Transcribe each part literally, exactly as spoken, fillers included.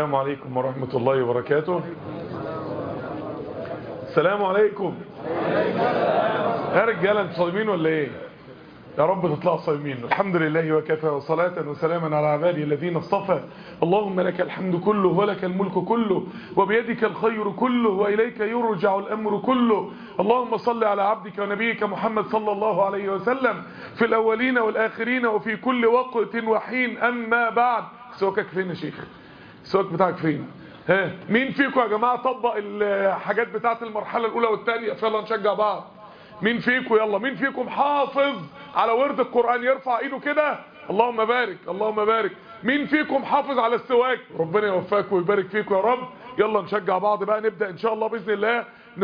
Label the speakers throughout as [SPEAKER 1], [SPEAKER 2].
[SPEAKER 1] السلام عليكم ورحمة الله وبركاته. السلام عليكم يا رجاله، انتوا صايمين ولا ايه؟ يا رب تطلعوا صايمين. الحمد لله وكفى، وصلاة وسلاما على عباده الذين اصطفى. اللهم لك الحمد كله ولك الملك كله وبيدك الخير كله وإليك يرجع الأمر كله. اللهم صل على عبدك ونبيك محمد صلى الله عليه وسلم في الأولين والآخرين وفي كل وقت وحين. أما بعد، سواكك فين يا شيخ؟ السواك بتاعك فين؟ ها، مين فيكم يا جماعة طبق الحاجات بتاعت المرحلة الأولى والثانية؟ يلا نشجع بعض. مين فيكم؟ يلا، مين فيكم حافظ على ورد القرآن يرفع ايده كده؟ اللهم بارك اللهم بارك. مين فيكم حافظ على السواك؟ ربنا يوفقكم ويبارك فيكم يا رب. يلا نشجع بعض بقى، نبدأ ان شاء الله بإذن الله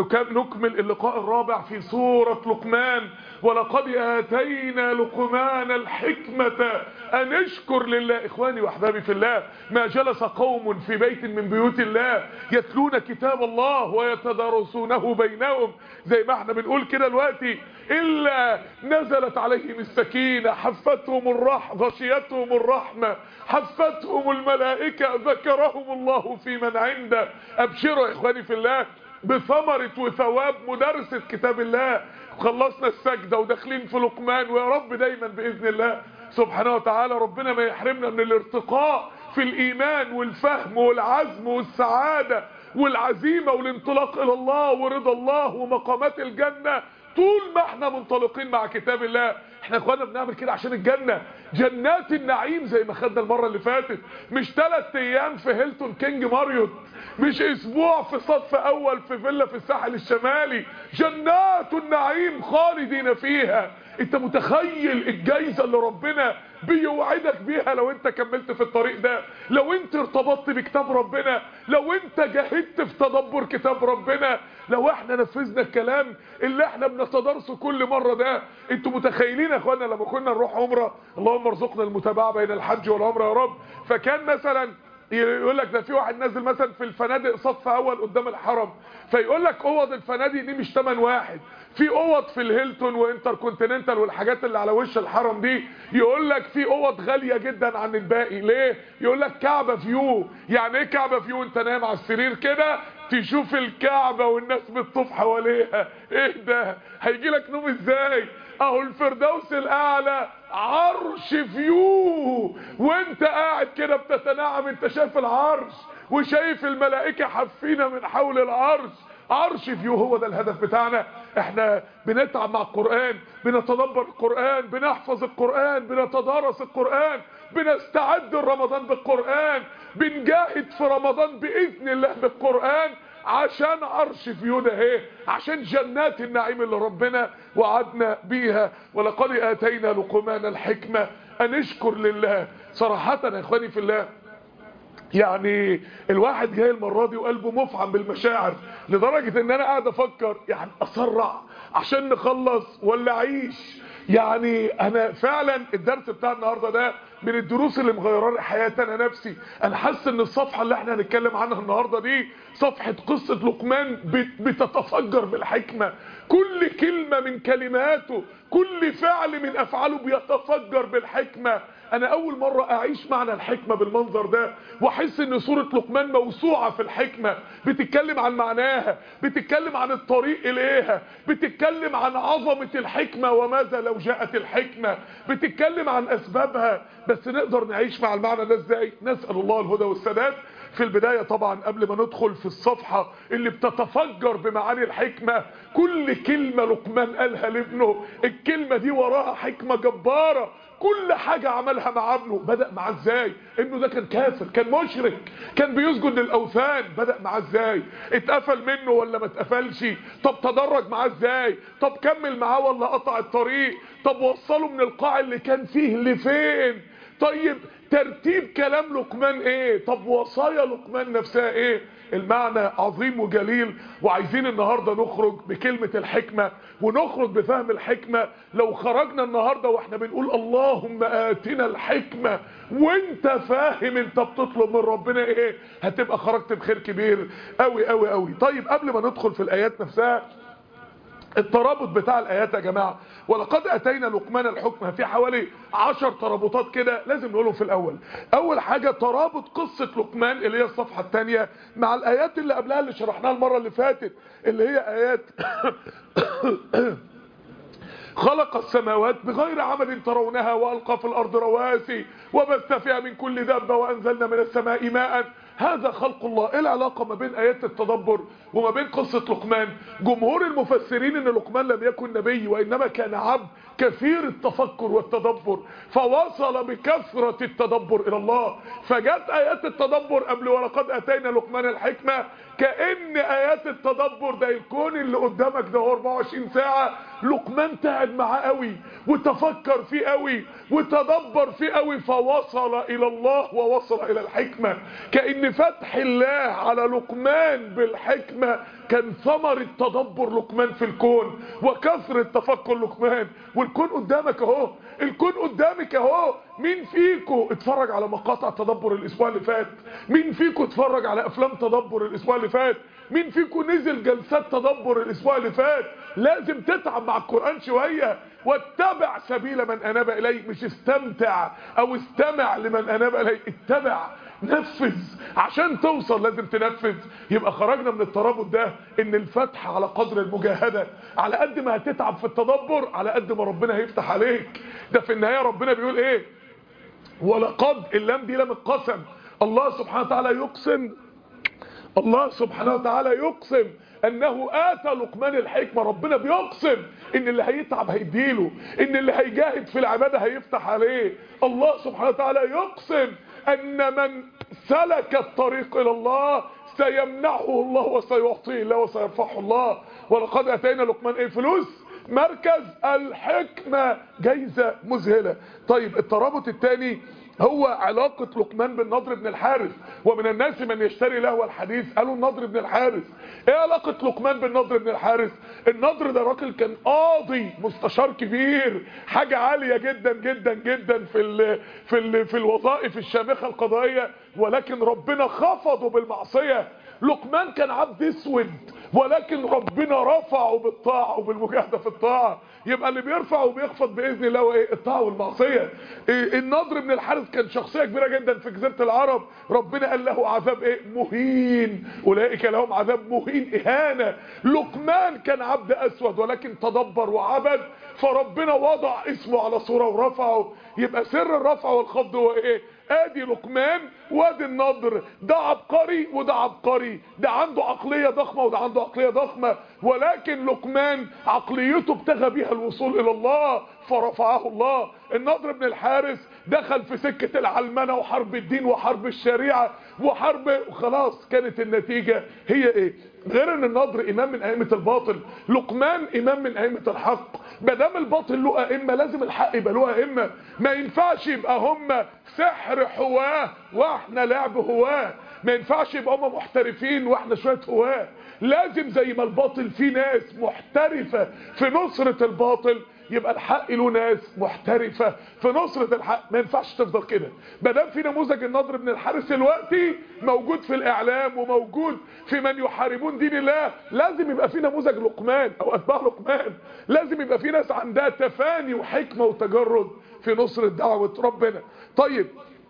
[SPEAKER 1] نكمل اللقاء الرابع في سورة لقمان. ولقد آتينا لقمان الحكمة أن اشكر لله. إخواني وأحبابي في الله، ما جلس قوم في بيت من بيوت الله يتلون كتاب الله ويتدارسونه بينهم، زي ما احنا بنقول كده دلوقتي، إلا نزلت عليهم السكينة، حفتهم الرحمة، غشيتهم الرحمة، حفتهم الملائكة، ذكرهم الله في من عنده. أبشروا يا إخواني في الله بثمرة وثواب مدرسة كتاب الله. خلصنا السجدة وداخلين في لقمان، ويا رب دايما بإذن الله سبحانه وتعالى ربنا ما يحرمنا من الارتقاء في الإيمان والفهم والعزم والسعادة والعزيمة والانطلاق إلى الله ورضا الله ومقامات الجنة طول ما احنا منطلقين مع كتاب الله. احنا اخوانا بنعمل كده عشان الجنة، جنات النعيم زي ما خدنا المرة اللي فاتت. مش ثلاث ايام في هيلتون كينج ماريوت، مش اسبوع في صف اول في فيلا في الساحل الشمالي، جنات النعيم خالدين فيها. انت متخيل الجايزة اللي ربنا بيوعدك بيها لو انت كملت في الطريق ده، لو انت ارتبطت بكتاب ربنا، لو انت جاهدت في تدبر كتاب ربنا، لو احنا نفذنا الكلام اللي احنا بنتدارسه كل مرة ده. انتوا متخيلين يا اخوانا لما كنا نروح عمرة، اللهم ارزقنا المتابعة بين الحج والعمرة يا رب، فكان مثلا يقول لك ده في واحد نازل مثلا في الفنادق صف اول قدام الحرم، فيقول لك اوض الفنادق دي مش تمن واحد، في اوض في الهيلتون وانتر كونتيننتال والحاجات اللي على وش الحرم دي يقول لك في اوض غاليه جدا عن الباقي. ليه؟ يقول لك كعبه فيو. يعني ايه كعبه فيو؟ انت نايم على السرير كده تشوف الكعبه والناس بتطوف حواليها. ايه ده؟ هيجي لك نوم ازاي؟ اهو الفردوس الاعلى عرش فيو، وانت قاعد كده بتتنعم، انت شايف العرش وشايف الملائكه حافين من حول العرش. عرش فيو، هو ده الهدف بتاعنا. احنا بنتعب مع القرآن، بنتدبر القرآن، بنحفظ القرآن، بنتدارس القرآن، بنستعد لرمضان بالقرآن، بنجاهد في رمضان بإذن الله بالقرآن عشان عرش فيو ده اهي، عشان جنات النعيم اللي ربنا وعدنا بيها. ولقد آتينا لقمان الحكمة أن اشكر لله. صراحة يا اخواني في الله، يعني الواحد جاي المرة دي وقلبه مفعم بالمشاعر، لدرجة ان انا قاعد افكر يعني اسرع عشان نخلص ولا اعيش. يعني انا فعلا الدرس بتاع النهاردة ده من الدروس اللي مغيرة حياتي انا نفسي. انا حاسس ان الصفحة اللي احنا هنتكلم عنها النهاردة دي صفحة قصة لقمان بتتفجر بالحكمة. كل كلمة من كلماته، كل فعل من افعاله بيتفجر بالحكمة. انا اول مرة اعيش معنى الحكمة بالمنظر ده، واحس ان سورة لقمان موسوعة في الحكمة، بتتكلم عن معناها، بتتكلم عن الطريق اليها، بتتكلم عن عظمة الحكمة وماذا لو جاءت الحكمة، بتتكلم عن اسبابها. بس نقدر نعيش مع المعنى ده ازاي؟ نسأل الله الهدى والسداد. في البداية طبعا قبل ما ندخل في الصفحة اللي بتتفجر بمعاني الحكمة، كل كلمة لقمان قالها لابنه الكلمة دي وراها حكمة جبارة. كل حاجة عملها مع ابنه، بدأ معاه ازاي؟ ابنه ده كان كافر، كان مشرك، كان بيسجد للأوثان، بدأ معاه ازاي؟ اتقفل منه ولا ما اتقفلش؟ طب تدرج معاه ازاي؟ طب كمل معاه ولا قطع الطريق؟ طب وصله من القاع اللي كان فيه لفين؟ طيب ترتيب كلام لقمان ايه؟ طب وصايا لقمان نفسها ايه؟ المعنى عظيم وجليل، وعايزين النهاردة نخرج بكلمة الحكمة ونخرج بفهم الحكمة. لو خرجنا النهاردة واحنا بنقول اللهم آتنا الحكمة وانت فاهم انت بتطلب من ربنا ايه، هتبقى خرجت بخير كبير قوي قوي قوي. طيب قبل ما ندخل في الآيات نفسها، الترابط بتاع الايات يا جماعه، ولقد اتينا لقمان الحكمه، في حوالي عشر ترابطات كده لازم نقولهم في الاول. اول حاجه ترابط قصه لقمان اللي هي الصفحه الثانيه مع الايات اللي قبلها اللي شرحناها المره اللي فاتت، اللي هي ايات خلق السماوات بغير عمد ترونها والقى في الارض رواسي وبث فيها من كل دابه وانزلنا من السماء ماء. هذا خلق الله. ايه العلاقه ما بين ايات التدبر وما بين قصه لقمان؟ جمهور المفسرين ان لقمان لم يكن نبي وانما كان عبد كثير التفكر والتدبر، فوصل بكثره التدبر الى الله. فجت ايات التدبر قبل ولقد اتينا لقمان الحكمه، كأن ايات التدبر ده الكون اللي قدامك ده أربعة وعشرين ساعه لقمان تعب معاه قوي وتفكر فيه قوي وتدبر فيه قوي، فوصل الى الله ووصل الى الحكمه. كأن فتح الله على لقمان بالحكمه كان ثمرة تدبر لقمان في الكون وكثرة تفكر لقمان. والكون قدامك اهو، الكون قدامك اهو. مين فيكم اتفرج على مقاطع تدبر الاسبوع اللي فات؟ مين فيكم اتفرج على افلام تدبر الاسبوع اللي فات؟ مين فيكم نزل جلسات تدبر الاسبوع اللي فات؟ لازم تتعب مع القرآن شوية. واتبع سبيل من اناب اليه، مش استمتع او استمع لمن اناب اليه، اتبع، نفذ. عشان توصل لازم تنفذ. يبقى خرجنا من الترابط ده ان الفتح على قدر المجاهدة. على قد ما هتتعب في التدبر على قد ما ربنا هيفتح عليك. ده في النهاية ربنا بيقول ايه؟ ولقد، اللام دي لام القسم. الله سبحانه وتعالى يقسم الله سبحانه وتعالى يقسم انه اتى لقمان الحكمة. ربنا بيقسم ان اللي هيتعب هيديله، ان اللي هيجاهد في العبادة هيفتح عليه. الله سبحانه وتعالى يقسم ان من سلك الطريق الى الله سيمنعه الله وسيعطيه الله وسيرفعه الله. ولقد اتينا لقمان ايه؟ فلوس، مركز، الحكمة، جايزة مذهلة. طيب الترابط الثاني هو علاقة لقمان بالنضر بن الحارث. ومن الناس من يشتري لهو الحديث. قالوا النضر بن الحارث. ايه علاقة لقمان بالنضر بن الحارث؟ النضر ده راجل كان قاضي مستشار كبير، حاجة عالية جدا جدا جدا في ال في ال في الوظائف الشامخة القضائية، ولكن ربنا خفضه بالمعصية. لقمان كان عبد اسود ولكن ربنا رفعه بالطاعة وبالمجاهدة في الطاعة. يبقى اللي بيرفع وبيخفض بإذن الله هو ايه؟ الطاعة والمعصية. إيه؟ النضر بن الحارث كان شخصية كبيرة جدا في جزيرة العرب. ربنا قال له عذاب ايه؟ مهين. اولئك لهم عذاب مهين، اهانة. لقمان كان عبد اسود ولكن تدبر وعبد، فربنا وضع اسمه على صورة ورفعه. يبقى سر الرفع والخفض هو ايه؟ ادي لقمان وادي النضر. ده عبقري وده عبقري، ده عنده عقلية ضخمة وده عنده عقلية ضخمة، ولكن لقمان عقليته ابتغى بيها الوصول الى الله فرفعه الله. النضر بن الحارث دخل في سكة العلمنة وحرب الدين وحرب الشريعة وحرب، وخلاص كانت النتيجة هي ايه؟ غير ان النضر امام من ائمة الباطل، لقمان امام من ائمة الحق. مادام الباطل له ائمة لازم الحق يبقى له ائمة. ما ينفعش يبقى هم سحر حواه واحنا لعب هواه. ما ينفعش يبقى هم محترفين واحنا شوية هواه. لازم زي ما الباطل فيه ناس محترفة في نصرة الباطل، يبقى الحق له ناس محترفة في نصرة الحق. ما ينفعش تفضل كده. مادام في نموذج النضر بن الحارث دلوقتي موجود في الاعلام وموجود في من يحاربون دين الله، لازم يبقى في نموذج لقمان او اتباع لقمان. لازم يبقى في ناس عندها تفاني وحكمة وتجرد في نصرة دعوة ربنا. طيب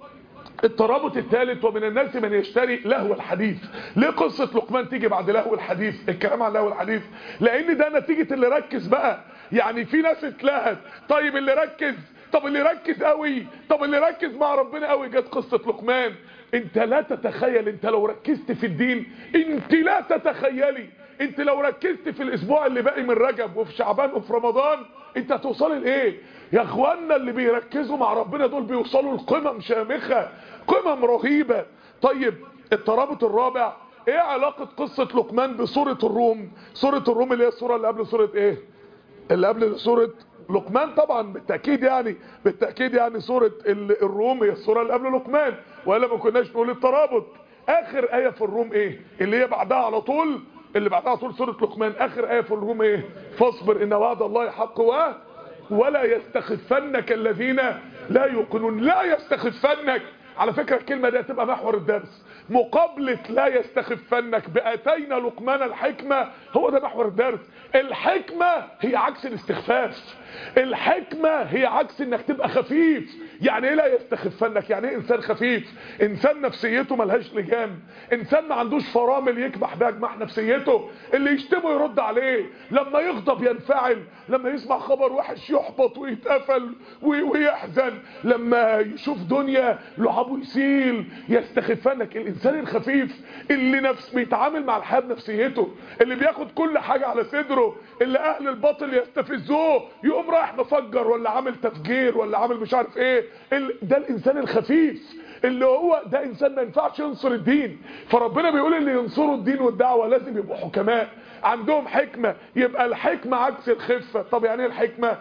[SPEAKER 1] الترابط الثالث ومن الناس من يشتري لهو الحديث. ليه قصة لقمان تيجي بعد لهو الحديث؟ الكلام عن لهو الحديث لان ده نتيجة اللي ركز بقى. يعني في ناس اتلهت. طيب اللي ركز، طب اللي ركز قوي، طب اللي ركز مع ربنا قوي. جت قصة لقمان. انت لا تتخيل، انت لو ركزت في الدين، انت لا تتخيلي انت لو ركزت في الاسبوع اللي باقي من رجب وفي شعبان وفي رمضان انت هتوصل لايه يا اخوانا؟ اللي بيركزوا مع ربنا دول بيوصلوا لقمم شامخة، قمم رهيبة. طيب الترابط الرابع، ايه علاقة قصة لقمان بسورة الروم؟ سورة الروم اللي هي السورة اللي قبل سورة ايه؟ اللي قبل سورة لقمان طبعا بالتأكيد. يعني بالتأكيد يعني سورة الروم هي السورة اللي قبل لقمان، وإلا ما كناش نقول الترابط. اخر آية في الروم ايه؟ اللي هي بعدها على طول، اللي بعدها على طول سورة لقمان. اخر آية في الروم ايه؟ فاصبر ان وعد الله حق و ولا يستخفنك الذين لا يوقنون. لا يستخفنك على فكرة الكلمة دي هتبقى محور الدرس. مقابلة لا يستخفنك بأتينا لقمان الحكمة، هو ده محور الدرس. الحكمة هي عكس الاستخفاف، الحكمة هي عكس انك تبقى خفيف. يعني ايه لا يستخفنك؟ يعني ايه انسان خفيف؟ انسان نفسيته ملهاش لجام، انسان ما عندوش فرامل يكبح بها جماح نفسيته، اللي يشتمه يرد عليه، لما يغضب ينفعل، لما يسمع خبر وحش يحبط ويتقفل ويحزن، لما يشوف دنيا لعبه يسيل. يستخفنك الانسان الخفيف اللي نفس بيتعامل مع الحياة بنفسيته، اللي بياخد كل حاجة على صدره، اللي اهل الباطل يستفزوه يقوم رايح مفجر ولا عامل تفجير ولا عامل مش عارف ايه. ده الانسان الخفيف اللي هو ده انسان ما ينفعش ينصر الدين. فربنا بيقول اللي ينصروا الدين والدعوة لازم يبقوا حكماء عندهم حكمة. يبقى الحكمة عكس الخفة. طب يعني ايه الحكمة؟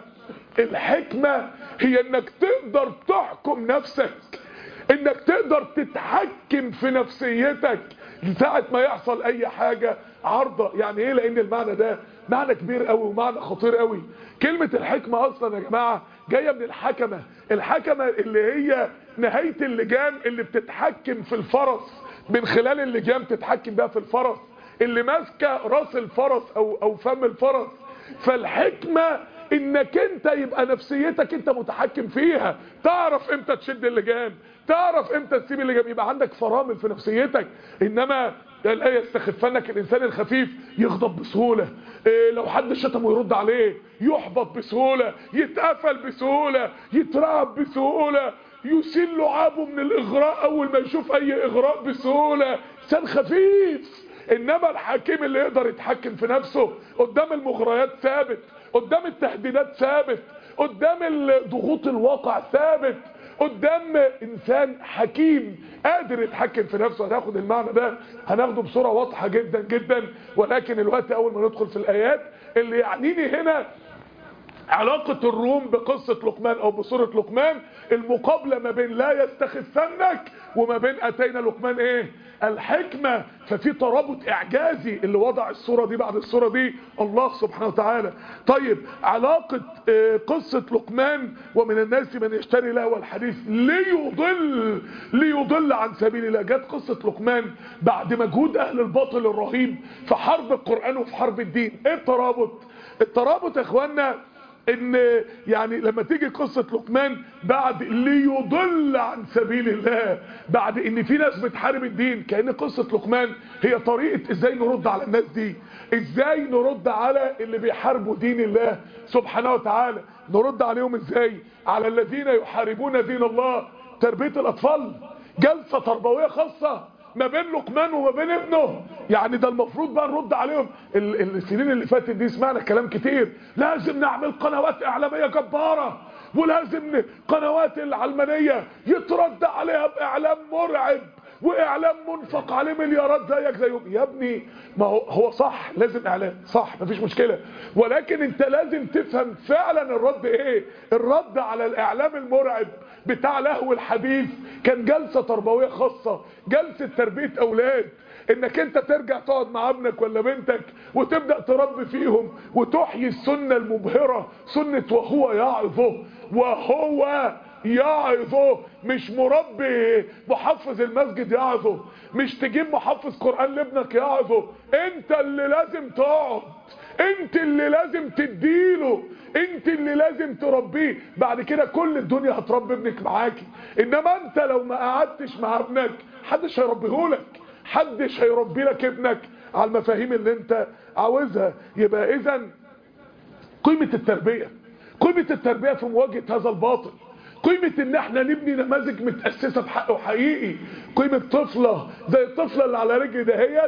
[SPEAKER 1] الحكمة هي انك تقدر تحكم نفسك، انك تقدر تتحكم في نفسيتك ساعة ما يحصل اي حاجة عارضة. يعني ايه؟ لان المعنى ده معنى كبير قوي ومعنى خطير قوي. كلمة الحكمة اصلا يا جماعة جاية من الحكمة. الحكمة اللي هي نهاية اللجام اللي بتتحكم في الفرس، من خلال اللجام تتحكم بها في الفرس اللي ماسكة راس الفرس او او فم الفرس. فالحكمة انك انت يبقى نفسيتك انت متحكم فيها، تعرف امتى تشد اللجام، تعرف امتى تسيب اللجام، يبقى عندك فرامل في نفسيتك. انما لا يستخفنك الانسان الخفيف يغضب بسهولة، إيه لو حد شتمه يرد عليه، يحبط بسهولة، يتقفل بسهولة، يترعب بسهولة، يسيل لعابه من الاغراء اول ما يشوف اي اغراء بسهولة. انسان خفيف. انما الحكيم اللي يقدر يتحكم في نفسه قدام المغريات ثابت، قدام التهديدات ثابت، قدام ضغوط الواقع ثابت، قدام انسان حكيم قادر يتحكم في نفسه. هناخد المعنى ده هناخده بصورة واضحة جدا جدا، ولكن الوقت اول ما ندخل في الايات اللي يعنيني هنا علاقة الروم بقصة لقمان او بصورة لقمان، المقابلة ما بين لا يستخفنك وما بين اتينا لقمان ايه؟ الحكمة. ففي ترابط اعجازي اللي وضع الصورة دي بعد الصورة دي الله سبحانه وتعالى. طيب علاقة قصة لقمان ومن الناس من يشتري لهو الحديث ليضل ليضل عن سبيل الله. جت قصة لقمان بعد مجهود اهل الباطل الرهيب في حرب القرآن وفي حرب الدين. ايه الترابط؟ الترابط يا اخوانا ان يعني لما تيجي قصة لقمان بعد ليضل عن سبيل الله، بعد ان في ناس بتحارب الدين، كأن قصة لقمان هي طريقة ازاي نرد على الناس دي، ازاي نرد على اللي بيحاربوا دين الله سبحانه وتعالى. نرد عليهم ازاي؟ على الذين يحاربون دين الله. تربية الاطفال جلسة تربوية خاصة ما بين لقمان وما بين ابنه. يعني ده المفروض بقى نرد عليهم. السنين اللي فاتت دي سمعنا كلام كتير، لازم نعمل قنوات اعلامية جبارة، ولازم قنوات العلمانية يترد عليها باعلام مرعب واعلام منفق عليه مليارات زيك زيهم. يا ابني ما هو هو صح، لازم اعلام صح مفيش مشكلة، ولكن انت لازم تفهم فعلا الرد ايه. الرد على الاعلام المرعب بتاع لهو الحديث كان جلسة تربوية خاصة، جلسة تربية اولاد، انك انت ترجع تقعد مع ابنك ولا بنتك وتبدأ تربي فيهم وتحيي السنة المبهرة، سنة وهو يعظه وهو يعظه. مش مربي محفظ المسجد يعظه، مش تجيب محفظ قرآن لابنك يعظه، انت اللي لازم تقعد، انت اللي لازم تديله، انت اللي لازم تربيه. بعد كده كل الدنيا هتربي ابنك معاكي. انما انت لو ما قعدتش مع ابنك حدش هيربيهولك، حدش هيربي لك ابنك على المفاهيم اللي انت عاوزها. يبقى اذا قيمة التربية، قيمة التربية في مواجهة هذا الباطل، قيمة ان احنا نبني نماذج متأسسة بحقه حقيقي. قيمة طفلة زي الطفلة اللي على رجل دهيت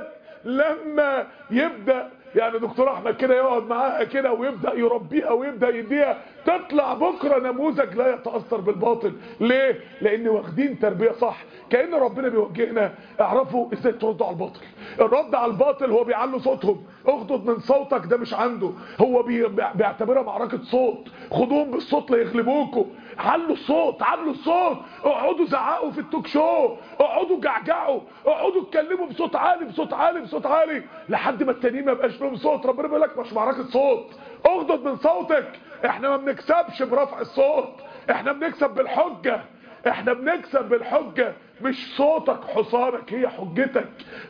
[SPEAKER 1] لما يبدأ يعني دكتور احمد كده يقعد معاها كده ويبدأ يربيها ويبدأ يديها، تطلع بكرة نموذج لا يتأثر بالباطل. ليه؟ لان واخدين تربية صح. كأن ربنا بيوجهنا اعرفوا ازاي تردوا على الباطل. الرد على الباطل هو بيعلوا صوتهم، اغضض من صوتك، ده مش عنده، هو بي... بيعتبرها معركة صوت، خدوهم بالصوت ليغلبوكوا. علوا الصوت، علوا الصوت، اقعدوا زعقوا في التوك شو، اقعدوا جعجعوا، اقعدوا اتكلموا بصوت عالي بصوت عالي بصوت عالي لحد ما التانيين ما يبقاش لهم صوت. ربنا بيقول لك مش معركة صوت، اغضض من صوتك. احنا ما بنكسبش برفع الصوت، احنا بنكسب بالحجة، احنا بنكسب بالحجة، مش صوتك حصانك، هي حجتك.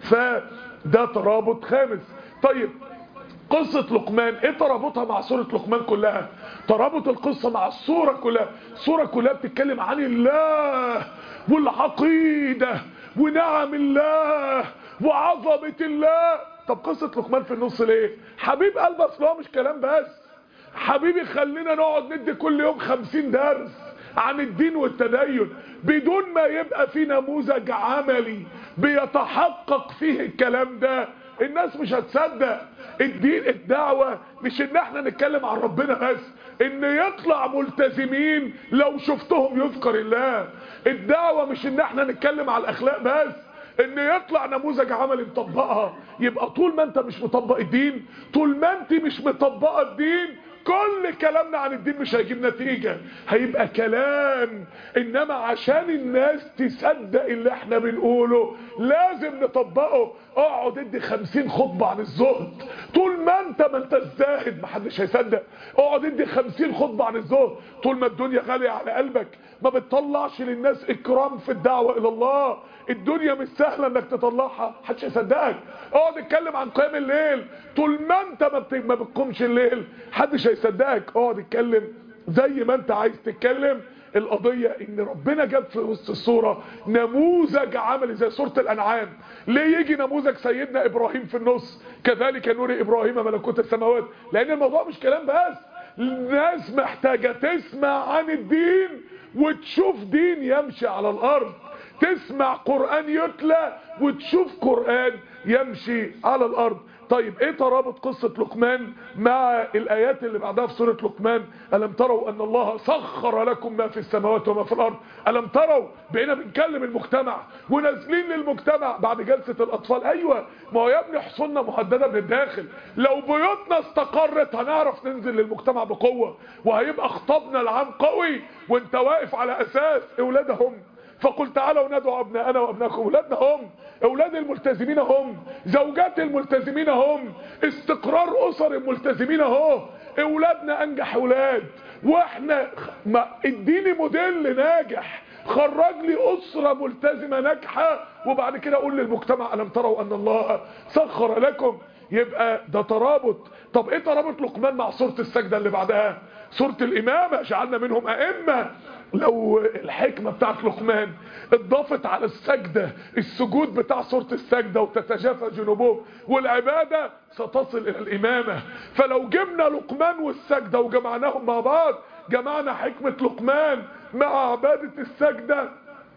[SPEAKER 1] فده ترابط خامس. طيب قصة لقمان ايه ترابطها مع سورة لقمان كلها؟ ترابط القصة مع السورة كلها. السورة كلها بتتكلم عن الله والعقيدة ونعم الله وعظمة الله. طب قصة لقمان في النص ليه؟ حبيب قلب اصلها مش كلام بس. حبيبي خلينا نقعد ندي كل يوم خمسين درس عن الدين والتدين بدون ما يبقى في نموذج عملي بيتحقق فيه الكلام ده. الناس مش هتصدق. الدين الدعوة مش ان احنا نتكلم عن ربنا بس، ان يطلع ملتزمين لو شفتهم يذكر الله. الدعوة مش ان احنا نتكلم على الاخلاق بس، ان يطلع نموذج عملي مطبقها. يبقى طول ما انت مش مطبق الدين، طول ما انت مش مطبقه الدين، كل كلامنا عن الدين مش هيجيب نتيجة، هيبقى كلام. انما عشان الناس تصدق اللي احنا بنقوله لازم نطبقه. اقعد ادي خمسين خطبة عن الزهد، طول ما انت ما انت الزاهد محدش هيصدق. اقعد ادي خمسين خطبة عن الزهد، طول ما الدنيا غالية على قلبك ما بتطلعش للناس اكرام في الدعوة الى الله. الدنيا مش سهلة انك تطلعها، محدش يصدقك. اقعد اتكلم عن قيام الليل، طول ما انت ما, بت... ما بتقومش الليل محدش هيصدقك. اقعد اتكلم زي ما انت عايز تتكلم. القضية ان ربنا جاب في وسط الصورة نموذج عملي زي سورة الانعام. ليه يجي نموذج سيدنا ابراهيم في النص؟ كذلك نور ابراهيم ملكوت السماوات. لان الموضوع مش كلام بس، الناس محتاجة تسمع عن الدين وتشوف دين يمشي على الارض، تسمع قرآن يتلى وتشوف قرآن يمشي على الارض. طيب ايه ترابط قصة لقمان مع الايات اللي بعدها في سورة لقمان؟ ألم تروا ان الله سخر لكم ما في السماوات وما في الارض. ألم تروا بقينا بنكلم المجتمع ونازلين للمجتمع بعد جلسة الاطفال. ايوه ما هو يا ابني حصولنا مهددة من الداخل، لو بيوتنا استقرت هنعرف ننزل للمجتمع بقوة وهيبقى خطابنا العام قوي. وانت واقف على اساس اولادهم، فقل تعالوا ندعو ابناءنا وابناءكم. اولادنا هم، اولاد الملتزمين هم، زوجات الملتزمين هم، استقرار اسر الملتزمين اهو. اولادنا انجح اولاد، واحنا ما اديني موديل ناجح، خرج لي اسره ملتزمه ناجحه، وبعد كده اقول للمجتمع الم تروا ان الله سخر لكم. يبقى ده ترابط. طب ايه ترابط لقمان مع سوره السجده اللي بعدها؟ سوره الامامه، جعلنا منهم ائمه. لو الحكمة بتاعت لقمان اضافت على السجدة السجود بتاع سورة السجدة وتتجافى جنوبهم والعبادة ستصل الى الامامة. فلو جبنا لقمان والسجدة وجمعناهم مع بعض، جمعنا حكمة لقمان مع عبادة السجدة،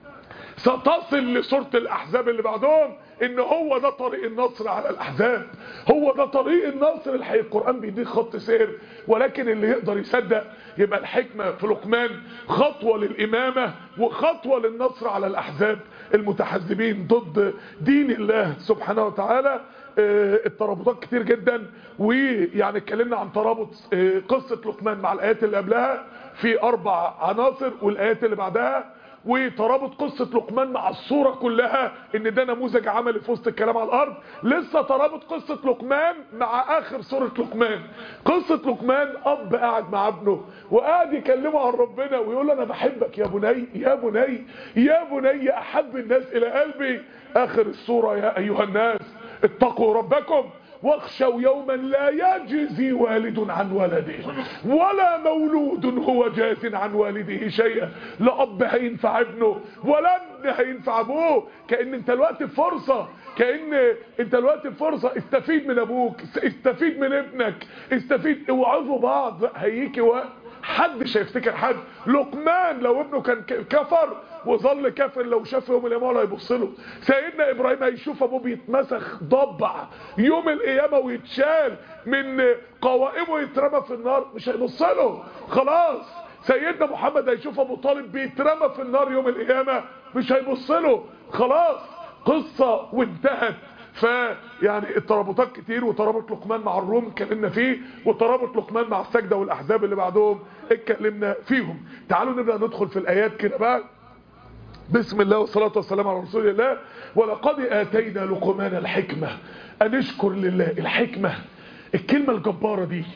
[SPEAKER 1] ستصل لسورة الاحزاب اللي بعدهم. ان هو ده طريق النصر على الاحزاب، هو ده طريق النصر. الحقيقة القرآن بيديك خط سير، ولكن اللي يقدر يصدق. يبقى الحكمة في لقمان خطوة للامامة وخطوة للنصر على الاحزاب المتحزبين ضد دين الله سبحانه وتعالى. الترابطات كتير جدا، ويعني اتكلمنا عن ترابط قصة لقمان مع الايات اللي قبلها في اربع عناصر، والايات اللي بعدها، وترابط قصة لقمان مع الصورة كلها ان ده نموذج عملي في وسط الكلام على الارض. لسه ترابط قصة لقمان مع اخر سورة لقمان. قصة لقمان اب قاعد مع ابنه وقاعد يكلمه عن ربنا ويقول له انا بحبك يا بني يا بني يا بني احب الناس الى قلبي. اخر السورة يا ايها الناس اتقوا ربكم واخشوا يوما لا يجزي والد عن ولده ولا مولود هو جاز عن والده شيئا. لا اب هينفع ابنه ولا ابن هينفع ابوه. كأن انت الوقت بفرصة، كأن انت الوقت بفرصة. استفيد من ابوك، استفيد من ابنك، استفيد. اوعظوا بعض، هيجي وقت حدش هيفتكر حد. لقمان لو ابنه كان كفر وظل كافر، لو شافه يوم القيامه ولا هيبص له. سيدنا ابراهيم هيشوف ابوه بيتمسخ ضبع يوم القيامه ويتشال من قوائمه ويترمى في النار، مش هيبص له خلاص. سيدنا محمد هيشوف ابو طالب بيترمى في النار يوم القيامه، مش هيبص له خلاص. قصه وانتهت. فيعني الترابطات كتير، وترابط لقمان مع الروم اتكلمنا فيه، وترابط لقمان مع السجدة والاحزاب اللي بعدهم اتكلمنا فيهم. تعالوا نبدأ ندخل في الايات كده بقى. بسم الله والصلاة والسلام على رسول الله. ولقد آتينا لقمان الحكمة أن اشكر لله. الحكمة، الكلمة الجبارة دي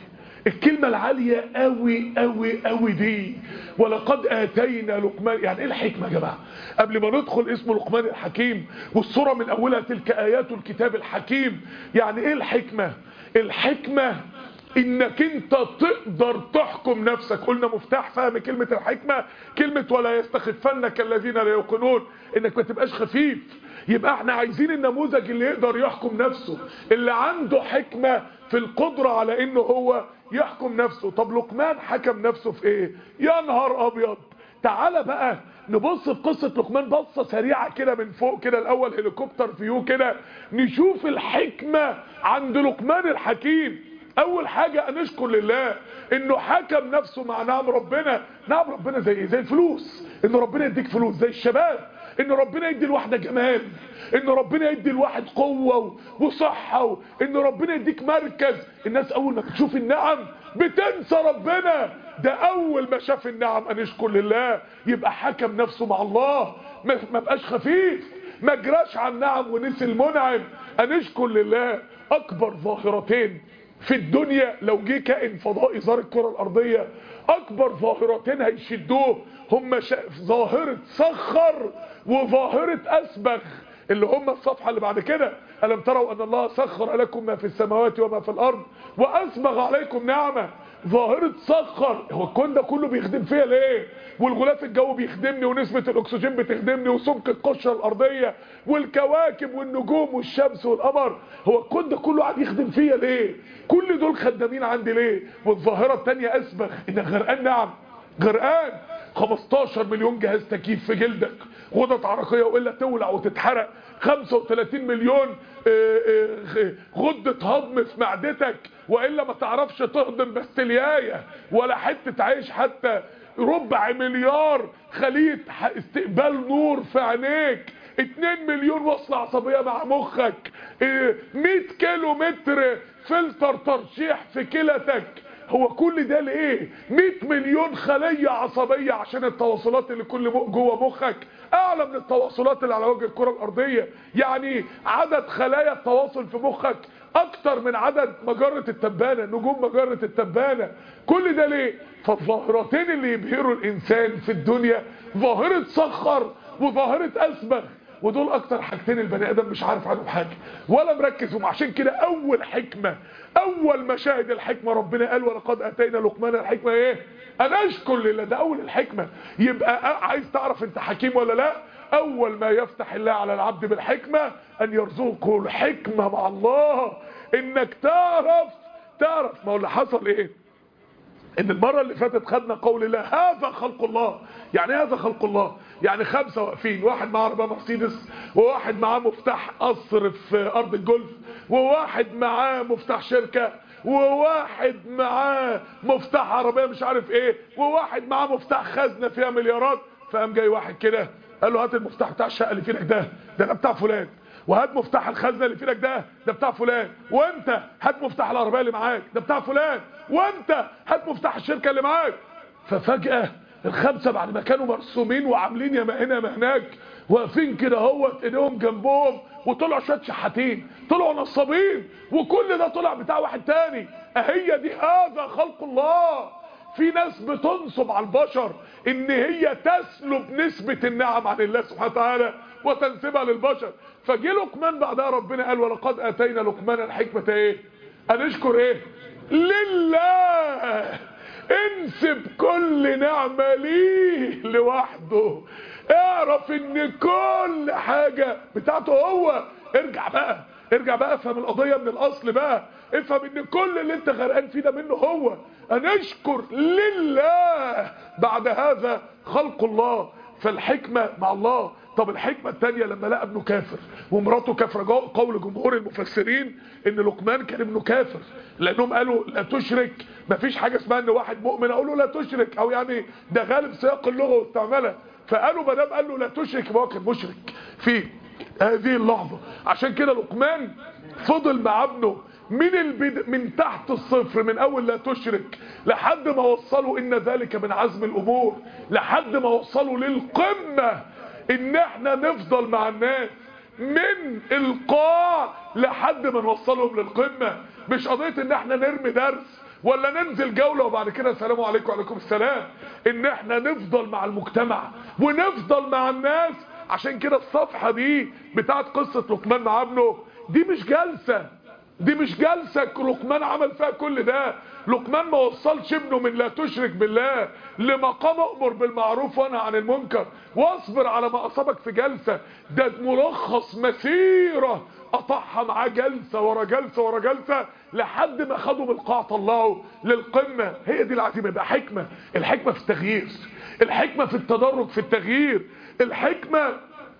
[SPEAKER 1] الكلمة العالية قوي قوي قوي دي، ولقد آتينا لقمان. يعني ايه الحكمة يا جماعة؟ قبل ما ندخل اسمه لقمان الحكيم والسورة من اولها تلك ايات الكتاب الحكيم. يعني ايه الحكمة؟ الحكمة انك انت تقدر تحكم نفسك. قلنا مفتاح فهم كلمة الحكمة كلمة ولا يستخفنك الذين لا يوقنون، انك ما تبقاش خفيف. يبقى احنا عايزين النموذج اللي يقدر يحكم نفسه، اللي عنده حكمة في القدرة على انه هو يحكم نفسه. طب لقمان حكم نفسه في ايه؟ يا نهار ابيض. تعالى بقى نبص في قصة لقمان بصة سريعة كده من فوق كده، الاول هليكوبتر فيو كده، نشوف الحكمة عند لقمان الحكيم. اول حاجة ان نشكر لله انه حكم نفسه مع نعم ربنا. نعم ربنا زي ايه؟ زي الفلوس، ان ربنا يديك فلوس، زي الشباب ان ربنا يدي الواحدة جمال، ان ربنا يدي الواحد قوة وصحة، ان ربنا يديك مركز. الناس اول ما بتشوف النعم بتنسى ربنا. ده اول ما شاف النعم ان يشكر لله. يبقى حكم نفسه مع الله، ما بقاش خفيف، ما جراش عن نعم ونسي المنعم. ان يشكر لله. اكبر ظاهرتين في الدنيا لو جه كائن فضائي زار الكرة الارضية، اكبر ظاهرتين هيشدوه هم ظاهرة سخر وظاهرة اسبغ، اللي هم الصفحة اللي بعد كده. ألم تروا أن الله سخر لكم ما في السماوات وما في الأرض وأسبغ عليكم نعمة. ظاهرة سخر، هو الكون ده كله بيخدم فيها ليه؟ والغلاف الجوي بيخدمني، ونسبة الأكسجين بتخدمني، وسمك القشرة الأرضية، والكواكب والنجوم والشمس والقمر. هو الكون ده كله قاعد يخدم فيا ليه؟ كل دول خدامين عندي ليه؟ والظاهرة التانية أسبغ، إنك غرقان نعم، غرقان. خمستاشر مليون جهاز تكييف في جلدك، غدد عرقية وإلا تولع وتتحرق. خمسة وثلاثين مليون غدة هضم في معدتك وإلا ما تعرفش تهضم بستلياية ولا حتة عيش حتى. ربع مليار خلية استقبال نور في عينيك. اتنين مليون وصلة عصبية مع مخك. مية كيلو متر فلتر ترشيح في كلتك. هو كل ده ليه؟ مية مليون خلية عصبية عشان التواصلات اللي كل جوه مخك اعلى من التواصلات اللي على وجه الكرة الارضية. يعني عدد خلايا التواصل في مخك اكتر من عدد مجرة التبانة، نجوم مجرة التبانة. كل ده ليه؟ فالظاهرتين اللي يبهروا الانسان في الدنيا ظاهرة سخر وظاهرة اسبغ، ودول اكتر حاجتين البني ادم مش عارف عنهم حاجة ولا مركزهم. عشان كده اول حكمة، اول مشاهد الحكمة ربنا قال ولقد اتينا لقمان الحكمة ايه؟ انا اشكر لله. ده اول الحكمة. يبقى عايز تعرف انت حكيم ولا لا؟ اول ما يفتح الله على العبد بالحكمة ان يرزقه الحكمة مع الله. انك تعرف تعرف ما هو اللي حصل ايه؟ ان المرة اللي فاتت خدنا قول الله هذا خلق الله. يعني هذا خلق الله يعني خمسة واقفين، واحد معاه عربية مرسيدس، وواحد معاه مفتاح قصر في ارض الجولف، وواحد معاه مفتاح شركة، وواحد معاه مفتاح عربية مش عارف ايه، وواحد معاه مفتاح خزنة فيها مليارات. فقام جاي واحد كده قال له هات المفتاح بتاع الشقة اللي في ايدك ده، ده ده بتاع فلان. وهات مفتاح الخزنه اللي في ايدك ده، ده بتاع فلان. وانت هات مفتاح العربيه اللي معاك، ده بتاع فلان. وانت هات مفتاح الشركه اللي معاك. ففجاه الخمسه بعد ما كانوا مرسومين وعاملين يا ما هنا يا ما هناك واقفين كده اهوت ايديهم جنبهم، وطلعوا شويه شحاتين، طلعوا نصابين، وكل ده طلع بتاع واحد تاني. اهي دي هذا خلق الله. في ناس بتنصب على البشر ان هي تسلب نسبة النعم عن الله سبحانه وتعالى وتنسبها للبشر. فجي لقمان بعدها ربنا قال ولقد اتينا لقمان الحكمة ايه؟ ان اشكر ايه؟ لله. انسب كل نعمة ليه لوحده. اعرف ان كل حاجة بتاعته هو. ارجع بقى ارجع بقى افهم القضية من الاصل بقى. افهم ان كل اللي انت غرقان فيه ده منه هو. ان اشكر لله. بعد هذا خلق الله. فالحكمة مع الله. طب الحكمة التانية لما لقى ابنه كافر ومراته كافرة، قول جمهور المفسرين ان لقمان كان ابنه كافر، لانهم قالوا لا تشرك. مفيش حاجة اسمها ان واحد مؤمن اقول له لا تشرك، او يعني ده غالب سياق اللغة واستعمالها. فقالوا ما دام قال له لا تشرك يبقى هو كان مشرك في هذه اللحظة. عشان كده لقمان فضل مع ابنه من البد... من تحت الصفر، من اول لا تشرك لحد ما وصلوا ان ذلك من عزم الامور، لحد ما وصلوا للقمة ان احنا نفضل مع الناس من القاع لحد ما نوصلهم للقمة. مش قضية ان احنا نرمي درس ولا ننزل جولة وبعد كده السلام عليكم وعليكم السلام. ان احنا نفضل مع المجتمع ونفضل مع الناس. عشان كده الصفحة دي بتاعت قصة لقمان مع ابنه دي مش جلسة، دي مش جلسة لقمان عمل فيها كل ده. لقمان ما وصلش ابنه من لا تشرك بالله لمقام امر بالمعروف وانهى عن المنكر واصبر على ما اصابك في جلسة. ده ملخص مسيرة قطعها معاه جلسة ورا جلسة ورا جلسة لحد ما خدوا بالقاع طلعوا للقمة. هي دي العزيمة. يبقى حكمة. الحكمة في التغيير، الحكمة في التدرج في التغيير، الحكمة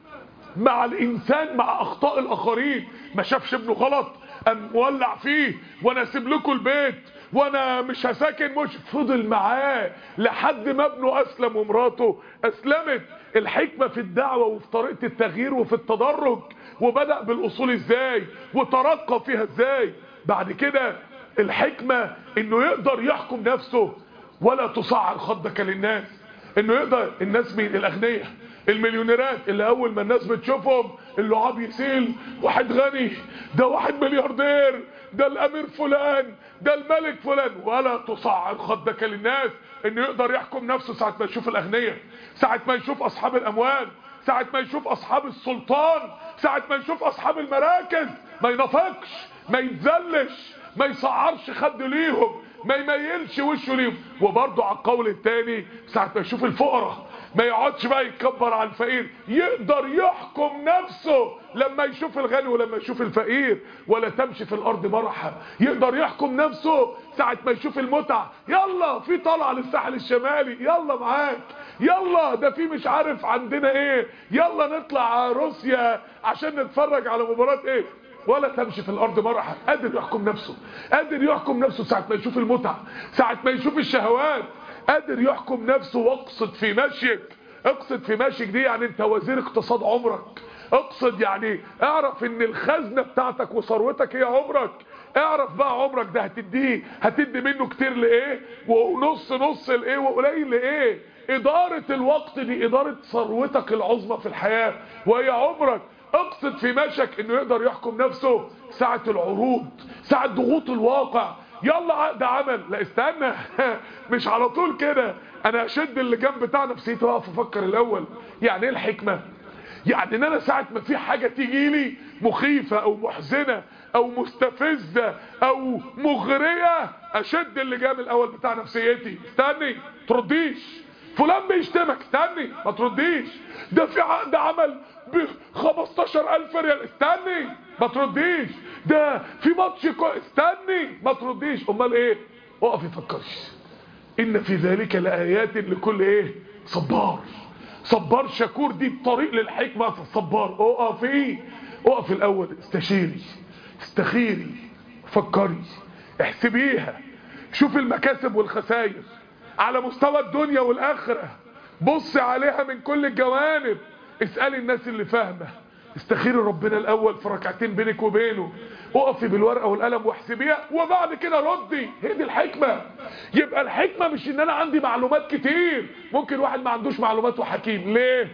[SPEAKER 1] مع الانسان مع اخطاء الاخرين. ما شافش ابنه غلط قام مولع فيه وانا اسيب لكم البيت وانا مش هساكن، مش فضل معاه لحد ما ابنه اسلم ومراته اسلمت. الحكمة في الدعوة وفي طريقة التغيير وفي التدرج، وبدأ بالاصول ازاي وترقى فيها ازاي. بعد كده الحكمة انه يقدر يحكم نفسه ولا تصعر خدك للناس. انه يقدر الناس مين؟ الاغنياء المليونيرات اللي اول ما الناس بتشوفهم اللعاب يسيل واحد غني، ده واحد ملياردير، ده الامير فلان، ده الملك فلان. ولا تصعر خدك للناس. انه يقدر يحكم نفسه ساعة ما يشوف الاغنياء، ساعة ما يشوف اصحاب الاموال، ساعة ما يشوف اصحاب السلطان، ساعة ما يشوف اصحاب المراكز. ما ينافقش، ما يتذلش، ما يصعرش خده ليهم، ما يميلش وشه ليهم. وبرضه على القول الثاني ساعة ما يشوف الفقراء ما يقعدش بقى يتكبر على الفقير، يقدر يحكم نفسه لما يشوف الغني ولما يشوف الفقير. ولا تمشي في الارض مرحا. يقدر يحكم نفسه ساعة ما يشوف المتع، يلا في طلعة للساحل الشمالي، يلا معاك، يلا ده في مش عارف عندنا ايه، يلا نطلع روسيا عشان نتفرج على مباراة ايه. ولا تمشي في الارض مرحا. قادر يحكم نفسه، قادر يحكم نفسه ساعة ما يشوف المتع، ساعة ما يشوف الشهوات. قادر يحكم نفسه. واقصد في مشيك، اقصد في مشيك دي يعني انت وزير اقتصاد عمرك. اقصد يعني اعرف ان الخزنة بتاعتك وثروتك هي عمرك. اعرف بقى عمرك ده هتديه هتدي منه كتير لايه ونص نص لايه وقليل لايه. ادارة الوقت دي ادارة ثروتك العظمى في الحياة وهي عمرك. اقصد في مشيك انه يقدر يحكم نفسه ساعة العروض، ساعة ضغوط الواقع. يلا عقد عمل، لا استنى مش على طول كده. انا اشد اللي جنب بتاع نفسيتي واقف افكر الاول. يعني ايه الحكمة؟ يعني ان انا ساعة ما في حاجة تيجي لي مخيفة او محزنة او مستفزة او مغرية، اشد اللي جنب الاول بتاع نفسيتي. استني ترديش. فلان بيشتمك، استني ما ترديش. ده في عقد عمل ب خمستاشر الف ريال، استني ما ترديش. ده في ماتش كو... استني ما ترديش. امال ايه؟ اقف يفكرش. ان في ذلك لآيات لكل ايه؟ صبار. صبار شكور. دي الطريق للحكمة. صبار. اقفي اقف الاول، استشيري، استخيري، فكري، احسبيها، شوف المكاسب والخسائر على مستوى الدنيا والاخرة، بص عليها من كل الجوانب، اسألي الناس اللي فاهمة، استخيري ربنا الاول في ركعتين بينك وبينه، اقفي بالورقة والقلم واحسبيها وبعد كده ردي. هي دي الحكمة. يبقى الحكمة مش ان انا عندي معلومات كتير. ممكن واحد ما عندوش معلومات وحكيم. ليه؟